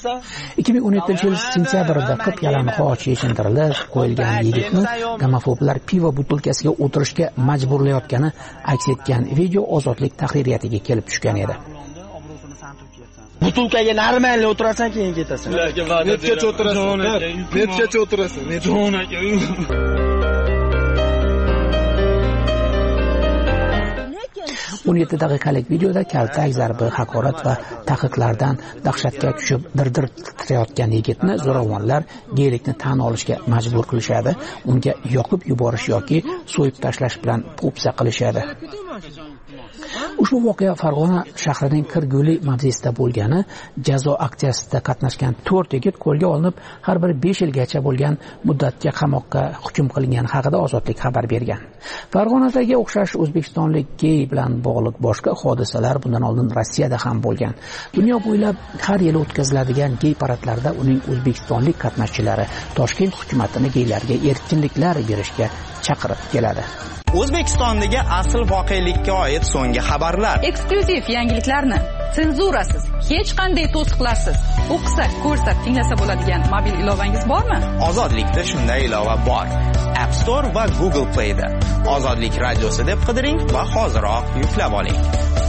S1: ikki ming o'n yettinchi yil sentyabrda qirq yalang'och yechintirilib qo'yilgan yigitni gomofoblar pivo butilkasiga o'tirishga majburlayotgani aks etgan video Ozodlik tahririyatiga kelib tushgan edi.
S17: Butulkaga normalniy o'tirasan, keyin ketasan. Netgacha o'tirasan? Netgacha o'tirasan?
S1: o'n yetti daqiqalik videoda kaltak, zarbi, haqorat va taqiqlardan dahshatga tushib dirdir titrayotgan yigitni zo'ravonlar geylikni tan olishga majbur qilishadi, unga yoqib yuborish yoki so'yib tashlash bilan po'pisa qilishadi. Ushbu voqea Farg'ona shahrining Kirguli mavzesida bo'lgani, jazo aksiyasida qatnashgan to'rt yigit qo'lga olinib, har biri besh yilgacha bo'lgan muddatga qamoqqa hukm qilingan haqida Ozodlik xabar bergan. Farg'onadagi o'xshash o'zbekistonlik gey bilan bog'liq boshqa hodisalar bundan oldin Rossiyada ham bo'lgan. Dunyo bo'ylab har yili o'tkaziladigan gey paradlarda uning o'zbekistonlik qatnashchilari Toshkent hukumatini geylarga erkinliklar berishga chaqirib keladi.
S18: O'zbekistondagi asl voqelikka oid so'nggi xabarlar,
S2: eksklyuziv yangiliklarni senzurasiz, hech qanday to'siqlarsiz o'qisak, ko'rsak, tinglasa bo'ladigan mobil ilovangiz bormi?
S18: Ozodlikda shunday ilova bor. App Store va Google Play da Ozodlik radiosi deb qidiring va hoziroq yuklab oling.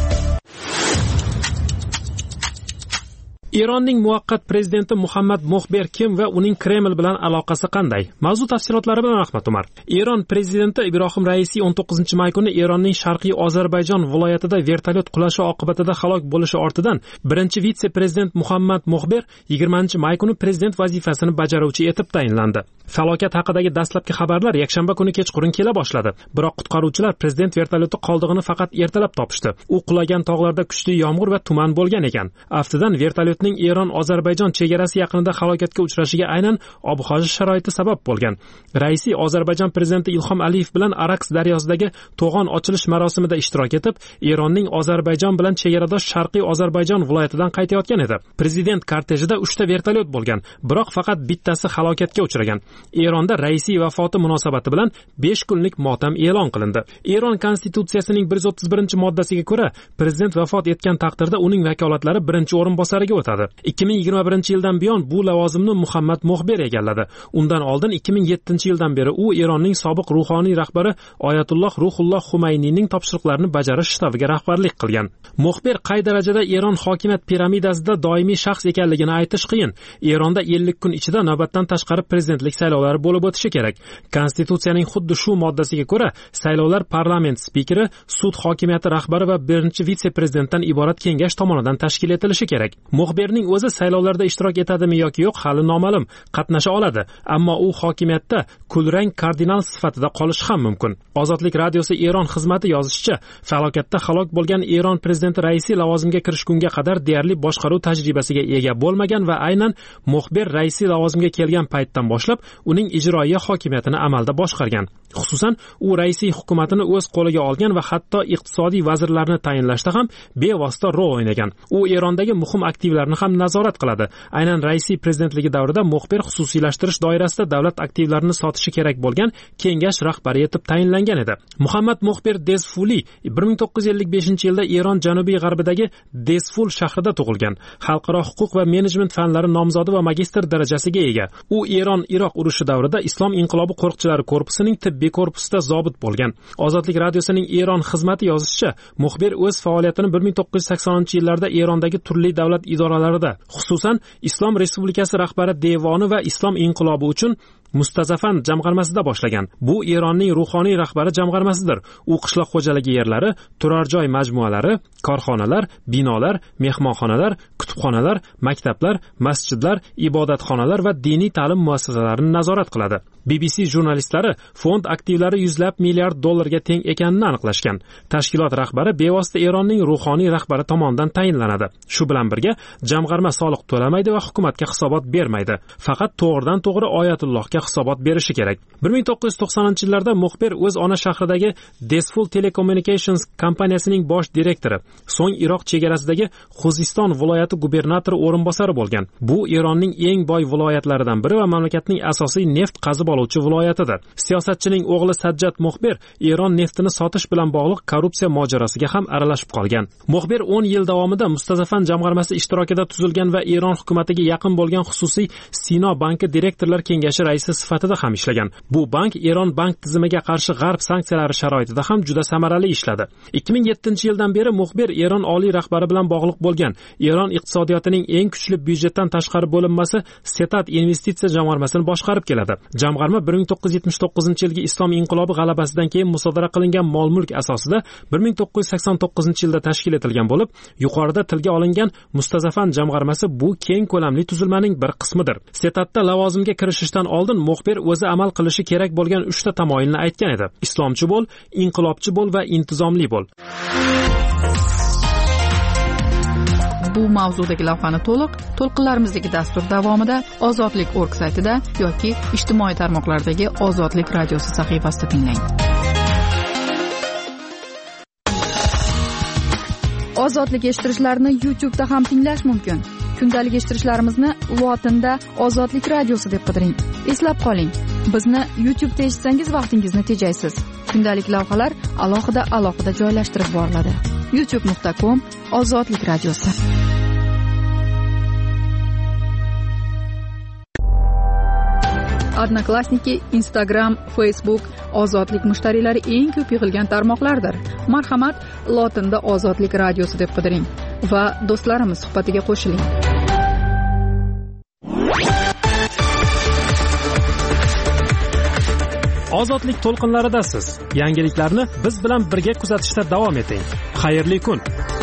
S4: Eronning muvaqqat prezidenti Muhammad Muxber kim va uning Kreml bilan aloqasi qanday? Mavzu tafsilotlari bilan Ahmad Umar. Eron prezidenti Ibrohim Raisi o'n to'qqizinchi may kuni Eronning Sharqiy Ozarbayjon viloyatida vertolyot qulashi oqibatida halok bo'lishi ortidan birinchi vitse-prezident Muhammad Muxber yigirmanchi may kuni prezident vazifasini bajaruvchi etib tayinlandi. Falokat haqidagi dastlabki xabarlar yakshanba kuni kechqurun kela boshladi. Biroq qutqaruvchilar prezident vertolyoti qoldig'ini faqat ertalab topishdi. U qulagan tog'larda kuchli yomg'ir va tuman bo'lgan ekan. Aftidan vertolyotning Eron-Ozarbayjon chegarasi yaqinida halokatga uchrashiga aynan ob-havo sharoiti sabab bo'lgan. Raisi Ozarbayjon prezidenti Ilhom Aliyev bilan Araks daryosidagi to'g'on ochilish marosimida ishtirok etib, Eronning Ozarbayjon bilan chegaradosh Sharqiy Ozarbayjon viloyatidan qaytayotgan edi. Prezident kortejida uchta vertolyot bo'lgan, biroq faqat bittasi halokatga uchragan. Eronda Raisi vafoti munosabati bilan besh kunlik motam e'lon qilindi. Eron konstitutsiyasining bir yuz o'ttiz birinchi moddasiga ko'ra, prezident vafot etgan taqdirda uning vakolatlari birinchi o'rinbosariga o'tadi. ikki ming yigirma birinchi yildan buyon bu lavozimni Muhammad Muxber egalladi. Undan oldin ikki ming yettinchi yildan beri u Eronning sobiq ruhoniy rahbari Oyatulloh Ruhulloh Xumayniyning topshiriqlarini bajarish shtabiga rahbarlik qilgan. Muxber qay darajada Eron hokimiyat piramidasida doimiy shaxs ekanligini aytish qiyin. Eronda ellik kun ichida navbatdan tashqari prezidentlik saylovlari bo'lib o'tishi kerak. Konstitutsiyaning xuddi shu moddasiga ko'ra, saylovlar parlament spikeri, sud hokimiyati rahbari va birinchi vitse-prezidentdan iborat kengash tomonidan tashkil etilishi kerak. Muxberning o'zi saylovlarda ishtirok etadimi yoki yo'q hali noma'lum. Qatnasha oladi, ammo u hokimiyatda kulrang kardinal sifatida qolishi ham mumkin. Ozodlik radiosi Eron xizmati yozishicha, falokatda halok bo'lgan Eron prezidenti Raisi lavozimga kirishgunga qadar deyarli boshqaruv tajribasiga ega bo'lmagan va aynan Muxber Raisi lavozimga kelgan paytdan boshlab uning ijroiya hokimiyatini amalda boshqargan. Xususan, u Raisi hukumatini o'z qo'liga olgan va hatto iqtisodiy vazirlarni tayinlashda ham bevosita rol o'ynagan. U Erondagi muhim aktivlarni ham nazorat qiladi. Aynan Raisi prezidentligi davrida Muxber xususiylashtirish doirasida davlat aktivlarini sotishi kerak bo'lgan kengash rahbari etib tayinlangan edi. Muhammad Muxber Desfuli bir ming to'qqiz yuz ellik beshinchi yilda Eron janubiy g'arbidagi Desful shahrida tug'ilgan. Xalqaro huquq va menejment fanlari nomzodi va magistr darajasiga ega. U Eron-Iroq urushi davrida Islom inqilobi qo'riqchilari korpusining tibbiy korpusida zobit bo'lgan. Ozodlik radiosining Eron xizmati yozishicha, Muxber o'z faoliyatini bir ming to'qqiz yuz saksoninchi yillarda Erondagi turli davlat idoralarida, xususan Islom Respublikasi rahbari devoni va Islom inqilobi uchun Mustazafan jamg'armasida boshlagan. Bu Eronning ruhoniy rahbari jamg'armasidir. U qishloq xo'jaligi yerlari, turar joy majmualari, korxonalar, binolar, mehmonxonalar, kutubxonalar, maktablar, masjidlar, ibodatxonalar va diniy ta'lim muassasalarini nazorat qiladi. B B C jurnalistlari fond aktivlari yuzlab milliard dollarga teng ekanini aniqlashgan. Tashkilot rahbari bevosita Eronning ruhoniy rahbari tomonidan tayinlanadi. Shu bilan birga, jamg'arma soliq to'lamaydi va hukumatga hisobot bermaydi. Faqat to'g'ridan to'g'ri Oyatullohga hisobot berishi kerak. bir ming to'qqiz yuz to'qsoninchi yillarda Muxber o'z ona shahridagi Desful Telecommunications kompaniyasining bosh direktori, so'ng Iroq chegarasidagi Xuziston viloyati gubernatori o'rinbosari bo'lgan. Bu Eronning eng boy viloyatlaridan biri va mamlakatning asosiy neft qazib oluvchi viloyatidir. Siyosatchining o'g'li Sajjad Muxber Eron neftini sotish bilan bog'liq korrupsiya mojarosiga ham aralashib qolgan. Muxber o'n yil davomida Mustazafan jamg'armasi ishtirokida tuzilgan va Eron hukumatiga yaqin bo'lgan xususiy Sino banki direktorlar kengashi raisi sifatida ham ishlagan. Bu bank Eron bank tizimiga qarshi g'arb sanksiyalari sharoitida ham juda samarali ishladi. ikki ming yettinchi yildan beri Muxber Eron oliy rahbari bilan bog'liq bo'lgan. Eron iqtisodiyotining eng kuchli byudjetdan tashqari bo'linmasi Setat investitsiya jamg'armasini boshqarib keladi. Jamg'arma bir ming to'qqiz yuz yetmish to'qqizinchi yilgi Islom inqilobi g'alabasidan keyin musodara qilingan mol-mulk asosida bir ming to'qqiz yuz sakson to'qqizinchi yilda tashkil etilgan bo'lib, yuqorida tilga olingan Mustazafan jamg'armasi bu keng ko'lamli tuzilmaning bir qismidir. Setatda lavozimga kirishishdan oldin Muxber o'zi amal qilishi kerak bo'lgan uchta tamoyilni aytgan edi. Islomchi bo'l, inqilobchi bo'l va intizomli bo'l.
S2: bu mavzudagi lavhani to'liq to'lqinlarimizdagi dastur davomida ozodlik точка org saytida yoki ijtimoiy tarmoqlardagi Ozodlik radiosi sahifasida tinglang. Ozodlik eshittirishlarni YouTube'da ham tinglash mumkin. Kundalik eshittirishlarimizni lotinda Ozodlik radiosi deb qidiring. Eslab qoling, bizni YouTube'da eshitsangiz vaqtingizni tejaysiz. Kundalik lavhalar alohida alohida joylashtirib boriladi. youtube nuqta com Ozodlik radiosi. Odnoklassniki, Instagram, Facebook Ozodlik mushtariylari eng ko'p yig'ilgan tarmoqlardir. Marhamat, lotinda Ozodlik radiosi deb qidiring va do'stlarimiz suhbatiga qo'shiling.
S4: Ozodlik to'lqinlaridasiz. Yangiliklarni biz bilan birga kuzatishda davom eting. Xayrli kun.